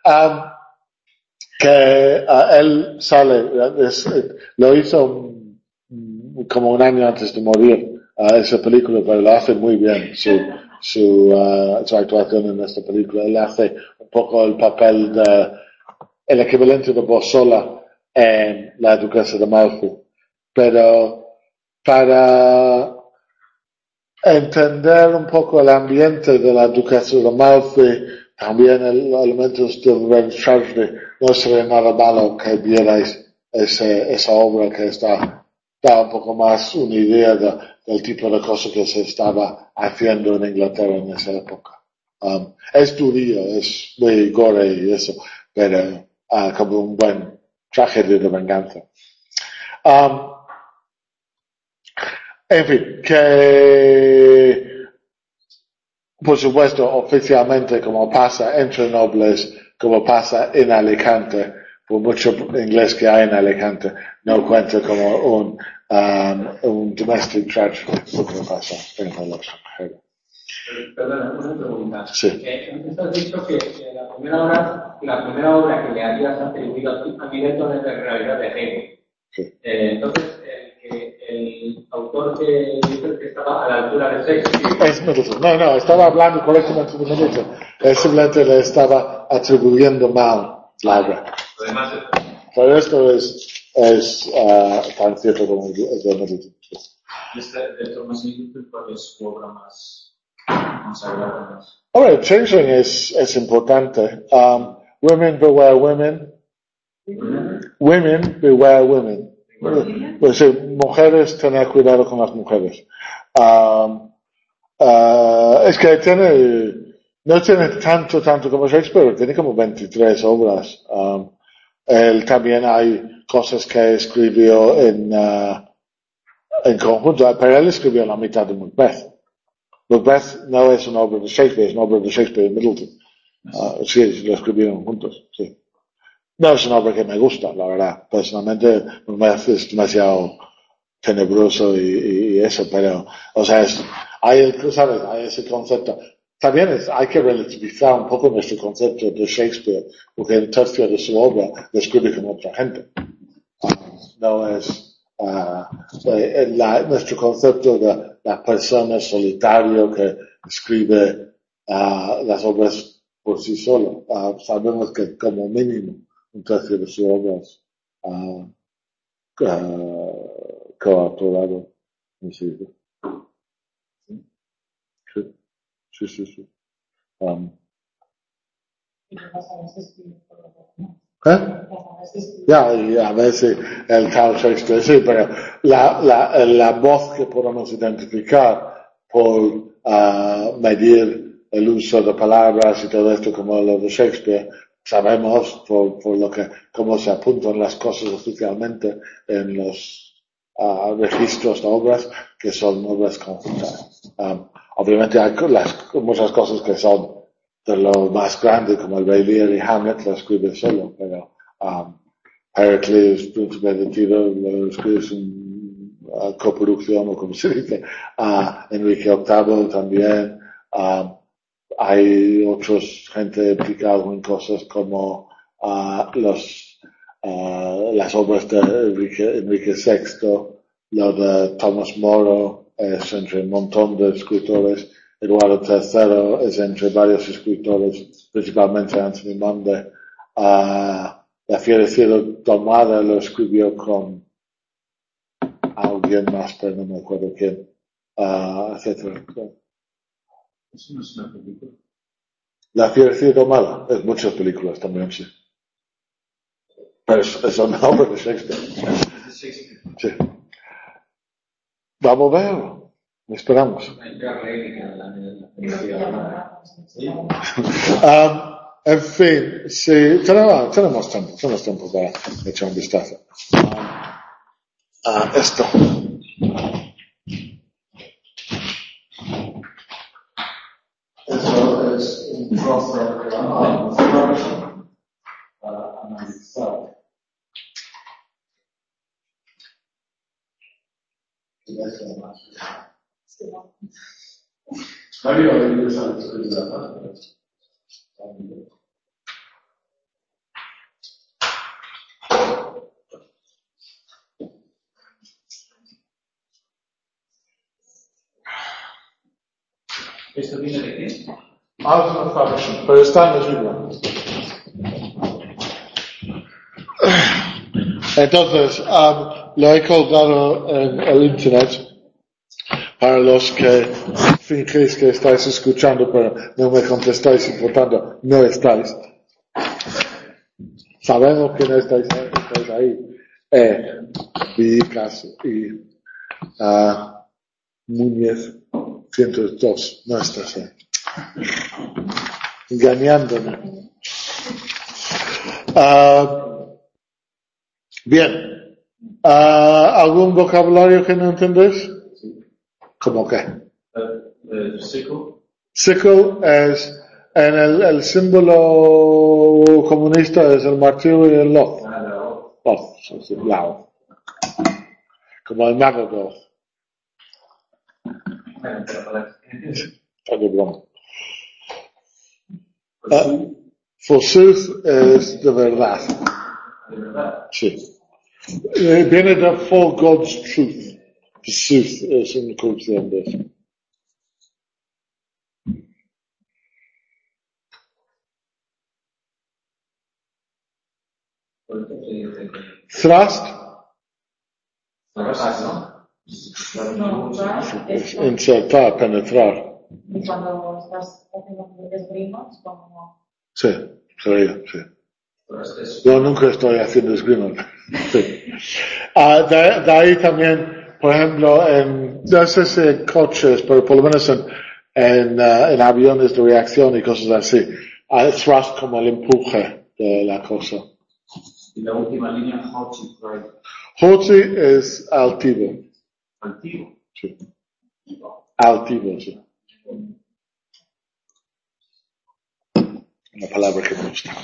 Que él sale, lo hizo como un año antes de morir, esa película, pero lo hace muy bien, su actuación en esta película. Él hace un poco el papel el equivalente de Bossola en La Duquesa de Malfi. Pero para entender un poco el ambiente de La Duquesa de Malfi, también elementos de Ren Charlie, no sería nada malo que vierais esa obra que da un poco más una idea del tipo de cosas que se estaba haciendo en Inglaterra en esa época. Es durío, es muy gore y eso, pero como un buen tragedia de venganza. En fin, que por supuesto, oficialmente, como pasa entre nobles, como pasa en Alicante, por mucho inglés que hay en Alicante, no cuenta como un domestic tragedy, lo que pasa en el extranjero. Perdona, una pregunta. Sí. Has dicho que la primera obra que le habías atribuido a Mileto es en realidad de Hegel. Sí. Entonces, el autor que dice que estaba a la altura de Shakespeare. Es Middleton. No, estaba hablando correctamente de Middleton. Simplemente le estaba atribuyendo mal la obra. Además, Pero esto es tan cierto como el de Middleton. De Thomas Middleton, ¿cuál es su obra más consagrada? Ahora, Changeling es importante. Women beware women. Women beware women. Pues sí, mujeres, tener cuidado con las mujeres. Es que no tiene tanto como Shakespeare, tiene como 23 obras. Él también hay cosas que escribió en conjunto, pero él escribió la mitad de Macbeth. Macbeth no es una obra de Shakespeare, es una obra de Shakespeare y Middleton. Sí, lo escribieron juntos, sí. No es una obra que me gusta, la verdad. Personalmente, Macbeth es demasiado tenebroso y eso, pero, o sea, hay ese concepto. También hay que relativizar un poco nuestro concepto de Shakespeare, porque el tercio de su obra lo escribe con otra gente. No es nuestro concepto de la persona solitario que escribe las obras por sí solo. Sabemos que como mínimo un tercio de sus obras coautorado. Sí. Ya, y a veces el tal Shakespeare, sí, pero la voz que podemos identificar por medir el uso de palabras y todo esto como lo de Shakespeare, sabemos por cómo se apuntan las cosas oficialmente en los registros de obras, que son obras conjuntas. Obviamente hay muchas cosas que son de lo más grande, como el Rey Lear y Hamlet lo escribe solo, pero Pericles, Príncipe de Tiro, lo escribe en coproducción, o como se dice. Enrique VIII también. Hay gente implicada en cosas como las obras de Enrique VI, lo de Thomas More es entre un montón de escritores. Eduardo III es entre varios escritores, principalmente Anthony Munday. La Fiera Cielo Domada lo escribió con alguien más, pero no me acuerdo quién, etcétera. ¿Eso no es una película? La Fiera Cielo Domada es muchas películas también, sí. Pero es una obra de Shakespeare. Sí. Vamos a ver. Esperamos. En fin, sí, tenemos tiempo para echar un vistazo. Esto. Eso es un trozo que vamos a analizar. ¿Esto viene de qué? Pero está en el libro. Entonces, lo he colgado en el internet para los que fingís que estáis escuchando, pero no me contestáis y por tanto no estáis. Sabemos que no estáis ahí. Villicas y Núñez 102, no estás ahí. Engañándome. Bien. ¿Algún vocabulario que no entendéis? ¿Cómo qué? Sickle. Sickle es En el símbolo comunista es el martillo y el loz. Loz, es el lao. Como el mago de Oz. Forsooth es de verdad. Sí. Viene de for God's truth. Forsooth es una corrupción de eso. Thrust. No, es Insertar, penetrar. y cuando estás haciendo esgrima, es como... Sí, sería, sí. Yo nunca estoy haciendo esgrima. Sí. De ahí también, por ejemplo, no sé si en coches, pero por lo menos en aviones de reacción y cosas así, hay thrust como el empuje de la cosa. Y la última línea, haughty pride. Haughty es altivo. Altivo. Sí. Altivo, sí. Una palabra que me gusta.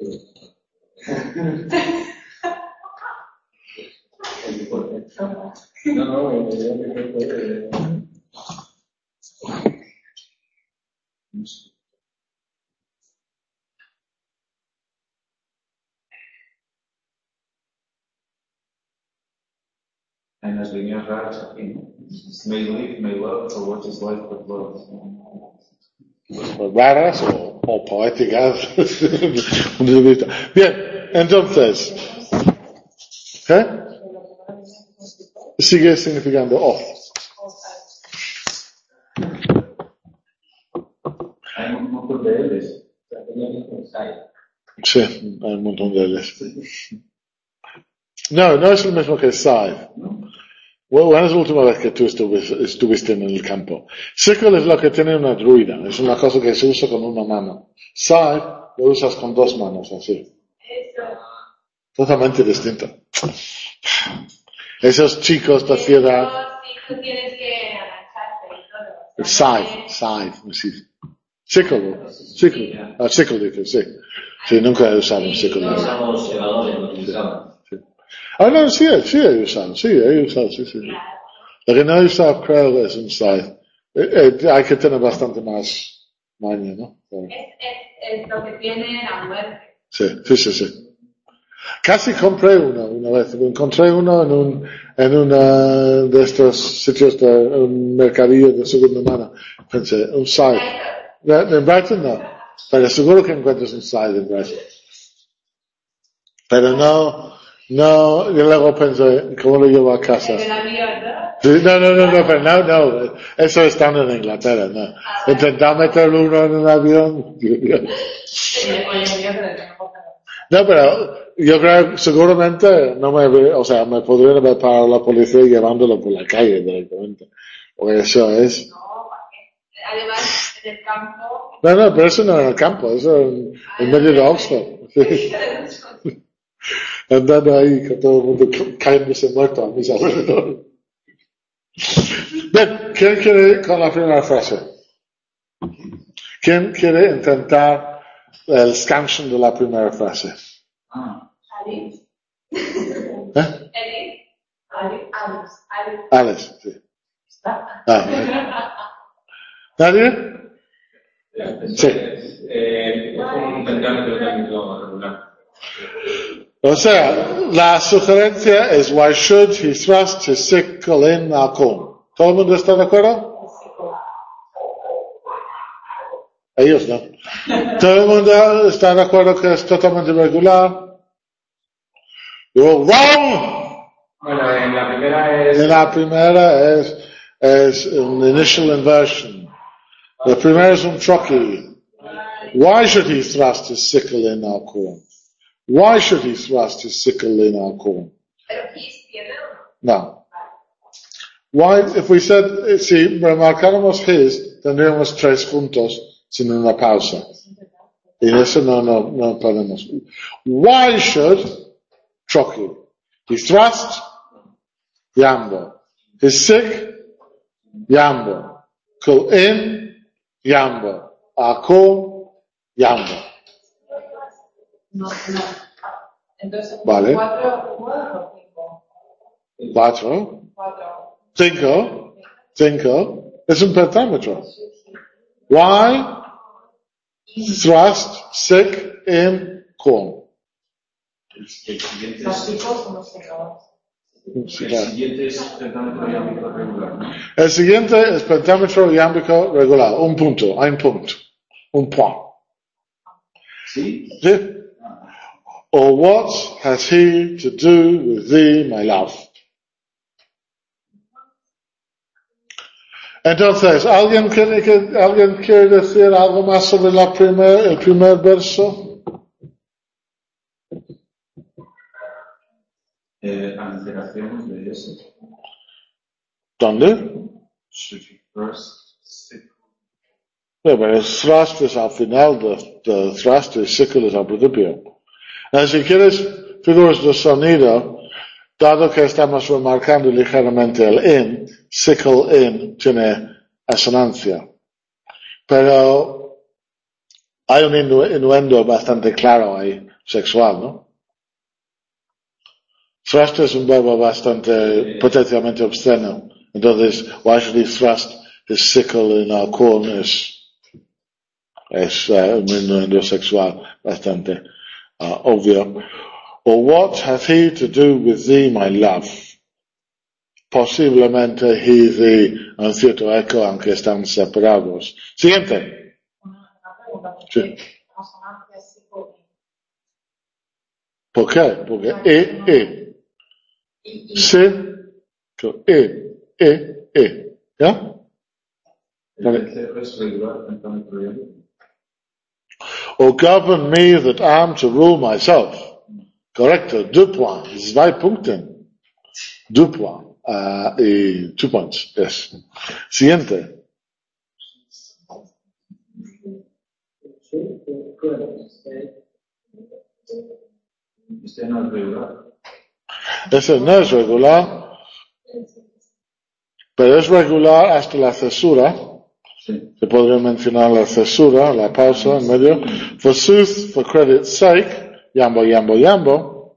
En las líneas raras aquí, ¿no? May live, may love, for what is life but love. Raras o poéticas. Bien, entonces, ¿qué? Sigue significando off. Hay un montón de L's. Sí, hay un montón de ellos. No es lo mismo que side. ¿Cuándo es la última vez que tú estuviste en el campo? Sickle es lo que tiene una druida. Es una cosa que se usa con una mano. Side lo usas con dos manos, así. Eso. Totalmente distinto. Esos chicos de ciudad. Sí, tú tienes que agacharte y todo. Side, sí. Sickle dice, sí. Sí, nunca he usado un sickle. No usamos llevadores, no utilizamos. No, sí he usado, sí. Lo que no he usado, creo, es un side. Hay que tener bastante más maña, ¿no? Es lo que tiene la muerte. Sí. Casi compré uno una vez. Encontré uno en una de estos sitios de un mercadillo de segunda mano. Pensé, un side. En Brighton no. Pero seguro que encuentras un side en Brighton. Pero no, yo luego pensé, ¿cómo lo llevo a casa? El avión, ¿no? Sí, pero no, eso estando en Inglaterra, no. Intentar meterlo uno en un avión. No, pero yo creo, seguramente me podrían haber parado la policía llevándolo por la calle directamente. Porque eso es. No, además, en el campo. No, pero eso no en el campo, eso en medio de Oxford. Sí. Andando ahí con todo el mundo cayéndose muerto a mis alrededores. Bien, ¿quién quiere ir con la primera frase? ¿Quién quiere intentar el scansion de la primera frase? Alice. ¿Eh? Alice. Sí. ¿Nadie? Sí. Es un pentagrama técnico regular. O sea, la sugerencia es why should he thrust his sickle in our corn? ¿Todo el mundo está de acuerdo? Ellos no. ¿Todo el mundo está de acuerdo que es totalmente regular? You're wrong! Bueno, en la primera es... En la primera es un initial inversion. La primera es un trucky. Why should he thrust his sickle in our corn? Why should he thrust his sickle in our corn? Pero his tiene uno. No. Why, if we said, si remarcáramos his, tendríamos tres juntos sin una pausa. Y eso no podemos. Why should trucky? He thrust, yambo. His sick, yambo. Cool in, yambo. Our corn, Yambo. No. Entonces, Vale. 4 o 5. 4. 4. 5. Es un pentámetro. Why? Thrust, sick, in, corn. El siguiente Los es, chicos como secadores. el siguiente es pentámetro iámbico regular, ¿no? El siguiente es pentámetro iámbico regular. Un punto. Hay un punto. Un point. ¿Sí? ¿Sí? Or what has he to do with thee, my love? Entonces, ¿alguien quiere decir algo más sobre el primer verso? Alteraciones de eso. ¿Dónde? Should you first stick? Pero el thrust es al final del thrust y sickle es al principio. Si quieres figuras de sonido, dado que estamos remarcando ligeramente el in, sickle in tiene asonancia. Pero hay un innuendo bastante claro ahí, sexual, ¿no? Thrust es un verbo bastante potencialmente obsceno. Entonces, why should he thrust his sickle in our corn es un innuendo sexual bastante obvio. Or what hath he to do with thee, my love? Posiblemente he, thee, un cierto eco, aunque están separados. Siguiente. Una pregunta. Sí. Asonancia psico. ¿Por qué? Porque sí, ¿ya? El tercero es regular, pentámetro iámbico. Or govern me that I am to rule myself. Correcto, deux points, zwei Punkten. Deux points, y 2 points, yes. Siguiente. Este no es regular. Ese no es regular, pero es regular hasta la cesura. Sí. Se podría mencionar la cesura, la pausa en medio. Forsooth, for credit's sake, yambo, yambo, yambo.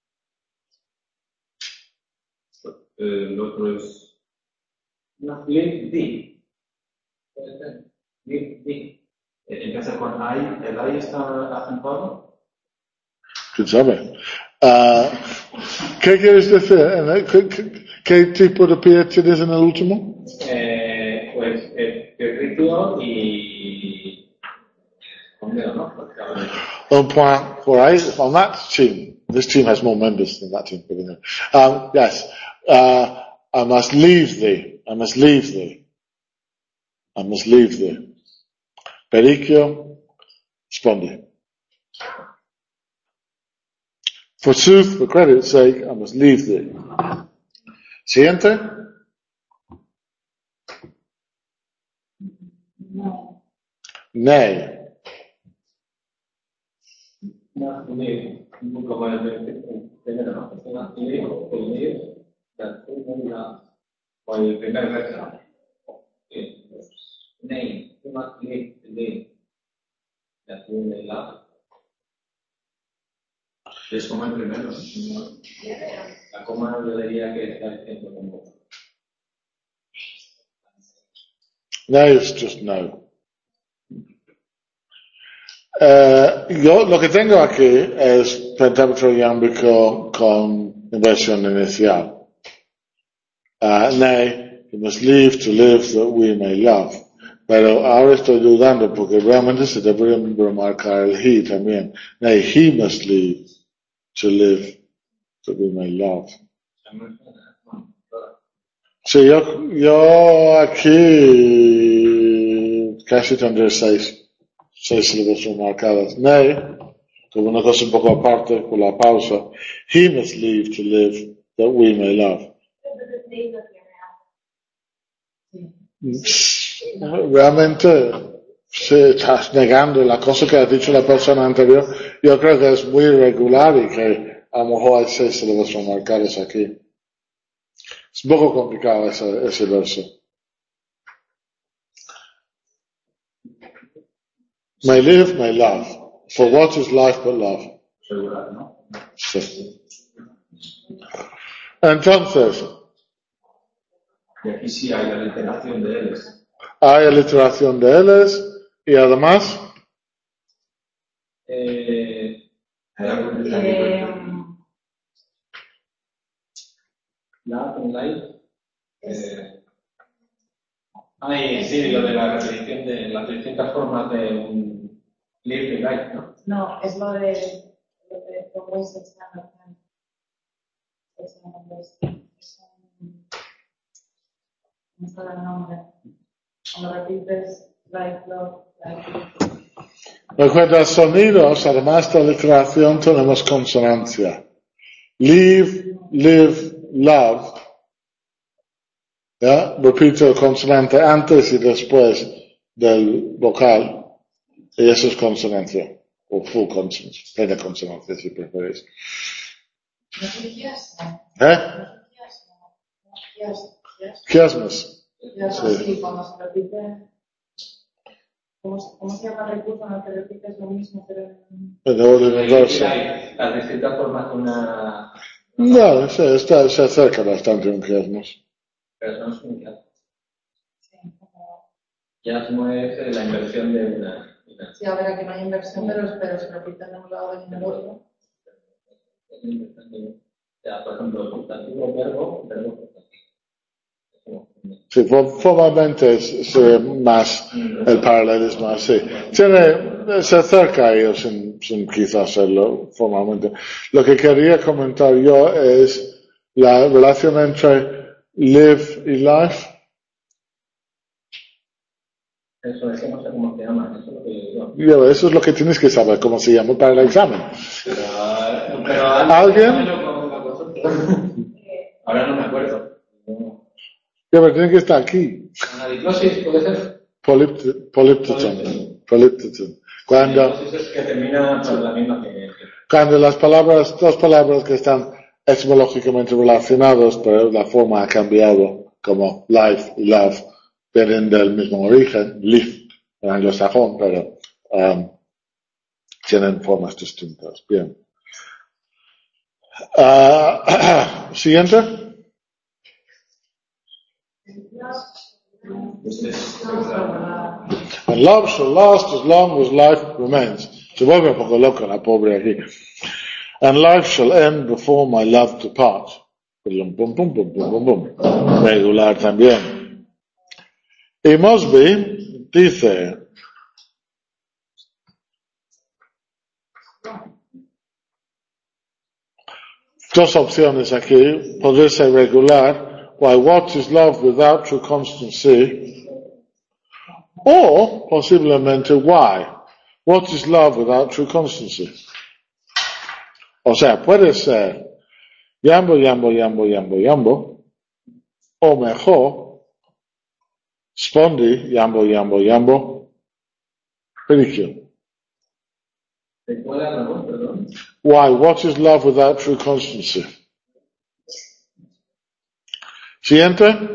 El otro es Live D. Puede ser. Live D. empieza con I. ¿El I está acentuado? ¿Quién sabe? ¿Qué quieres decir? ¿Qué tipo de pie tienes en el último? Pues Perrito y Homero, ¿no? Porque ahora Un point for I on that team. This team has more members than that team. Yes. I must leave thee. I must leave thee. I must leave thee. Pericchio, spondi. Forsooth, for credit's sake, I must leave thee. Siguiente. No. Nay. como el primero, ¿no? El lío, o el primer verso. Name, you must live the day that you may love. Es como el primero. La coma yo diría que está diciendo como. Nay is just no. Yo lo que tengo aquí es pentámetro iámbico con inversión inicial. Nay, you must leave to live that we may love. Pero ahora estoy dudando porque realmente se debería remarcar el he también. Nay, he must leave to live that we may love. Sí, yo aquí casi tendré seis sílabas remarcadas. Nay, como una cosa un poco aparte con la pausa. He must leave to live that we may love. Realmente, si estás negando la cosa que ha dicho la persona anterior, yo creo que es muy irregular y que a lo mejor hay seis sílabas remarcadas aquí. Es un poco complicado ese verso. May live, may love. For what is life but love? Regular, ¿no? Sí. Entonces, Y aquí sí hay aliteración de éles. hay aliteración de éles y además Hay algo que la con live. Sí, lo de la repetición de las distintas formas de un live y life, ¿no? No, es lo de Always Standard Time. No sabe el nombre. Cuando repites like, love, like. recuerda sonidos, además de literación tenemos consonancia. Live, live, love. ¿Ya? Repito el consonante antes y después del vocal. Y eso es consonancia. O full consonance. Plena consonancia si preferís. No sé quiasmo. Quiasmos. Sí, cuando se repite. ¿Cómo se llama el recurso cuando te repites lo mismo, pero En orden inverso. Las distintas formas de una... No, se acerca bastante a un quiasmos. Pero eso no es un quiasmo. sí, como... Quiasmo es la inversión de una... Sí, a ver, aquí no hay inversión, pero se repiten de un lado y en el otro. Ya, por ejemplo, sustantivo, verbo, sustantivo. Sí, formalmente es más el paralelismo así. Se acerca a ellos sin quizás hacerlo formalmente. Lo que quería comentar yo es la relación entre live y life. Eso es que no sé cómo se llama, eso es lo que yo digo. Eso es lo que tienes que saber cómo se llama para el examen. Pero ¿Alguien? Ahora no me acuerdo. Pero tiene que estar aquí. Anadiplosis puede ser. Poliptoton. Cuando Anadiplosis es que termina con la misma que... Cuando dos palabras que están etimológicamente relacionadas, pero la forma ha cambiado, como life y love, vienen del mismo origen, live, en anglosajón, pero tienen formas distintas. Bien. Siguiente. And love shall last as long as life remains. Se vuelve un poco loca la pobre aquí. And life shall end before my love depart. Pum, pum, pum, pum, pum, pum, pum. Regular también. Y Mosby dice, dos opciones aquí, podría ser regular, why what is love without true constancy, o posiblemente why, what is love without true constancy. O sea, puede ser yambo, yambo, yambo, yambo, yambo, o mejor, spondi, yambo, yambo, yambo, pedicure. Why, what is love without true constancy? Siguiente.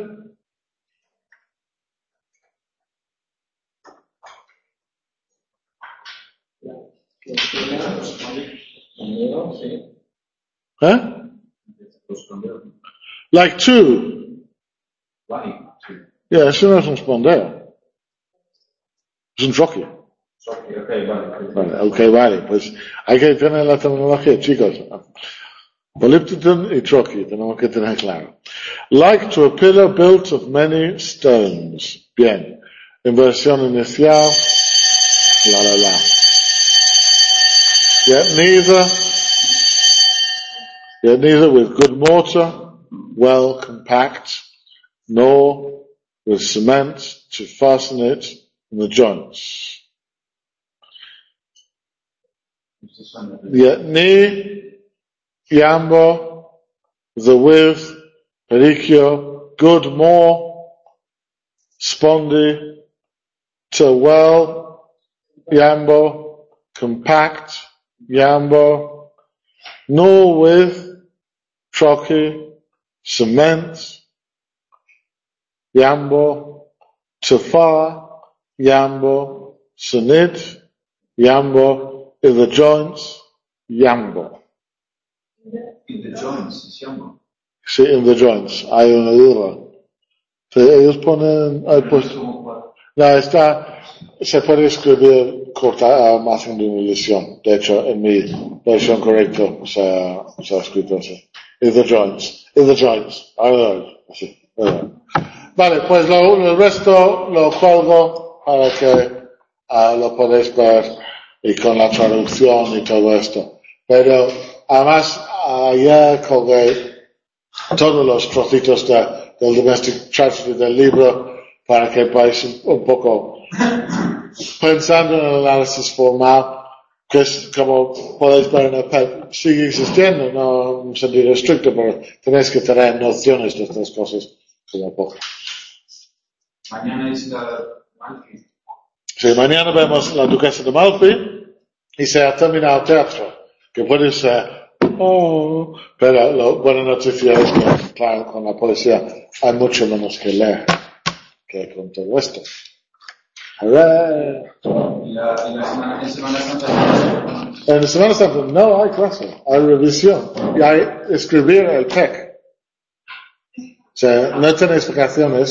Like two. Yeah, eso no es un spondeo. Es un troquio. Vale, pues hay que tener la terminología, chicos. Polyptoton y troquio, tenemos que tener claro. Like to a pillar built of many stones. Bien. Inversión inicial. La. Yet neither with good mortar, well compact, nor with cement to fasten it in the joints. Yet ni yambo, the with, pericchio, good more, spondi, to well, yambo, compact, yambo, nor with, trochee, cement, yambo, tafar, yambo, sunit, Yambo. In the joints, Yambo. In the joints, Yambo. Sí, in the joints. Hay una duda. Sí, ellos ponen, se puede escribir corta más en demolición. De hecho, en mi versión correcta se ha escrito así. In the joints. Así. Vale, pues el resto lo cuelgo para que lo podéis ver y con la traducción y todo esto. Pero además ayer colgué todos los trocitos del Domestic Tragedy del libro para que podáis un poco pensando en el análisis formal, que es, como podéis ver en el PEP, sigue existiendo, no en un sentido estricto, pero tenéis que tener nociones de estas cosas como poco. Mañana es la Malfi. Sí, mañana vemos La Duquesa de Malfi y se ha terminado el teatro, que puede ser, pero la buena noticia es que, claro, con la poesía hay mucho menos que leer que con todo esto. En Semana Santa. En Semana Santa no hay clase, hay revisión y hay escribir el TEC. O sea, no tenéis vacaciones.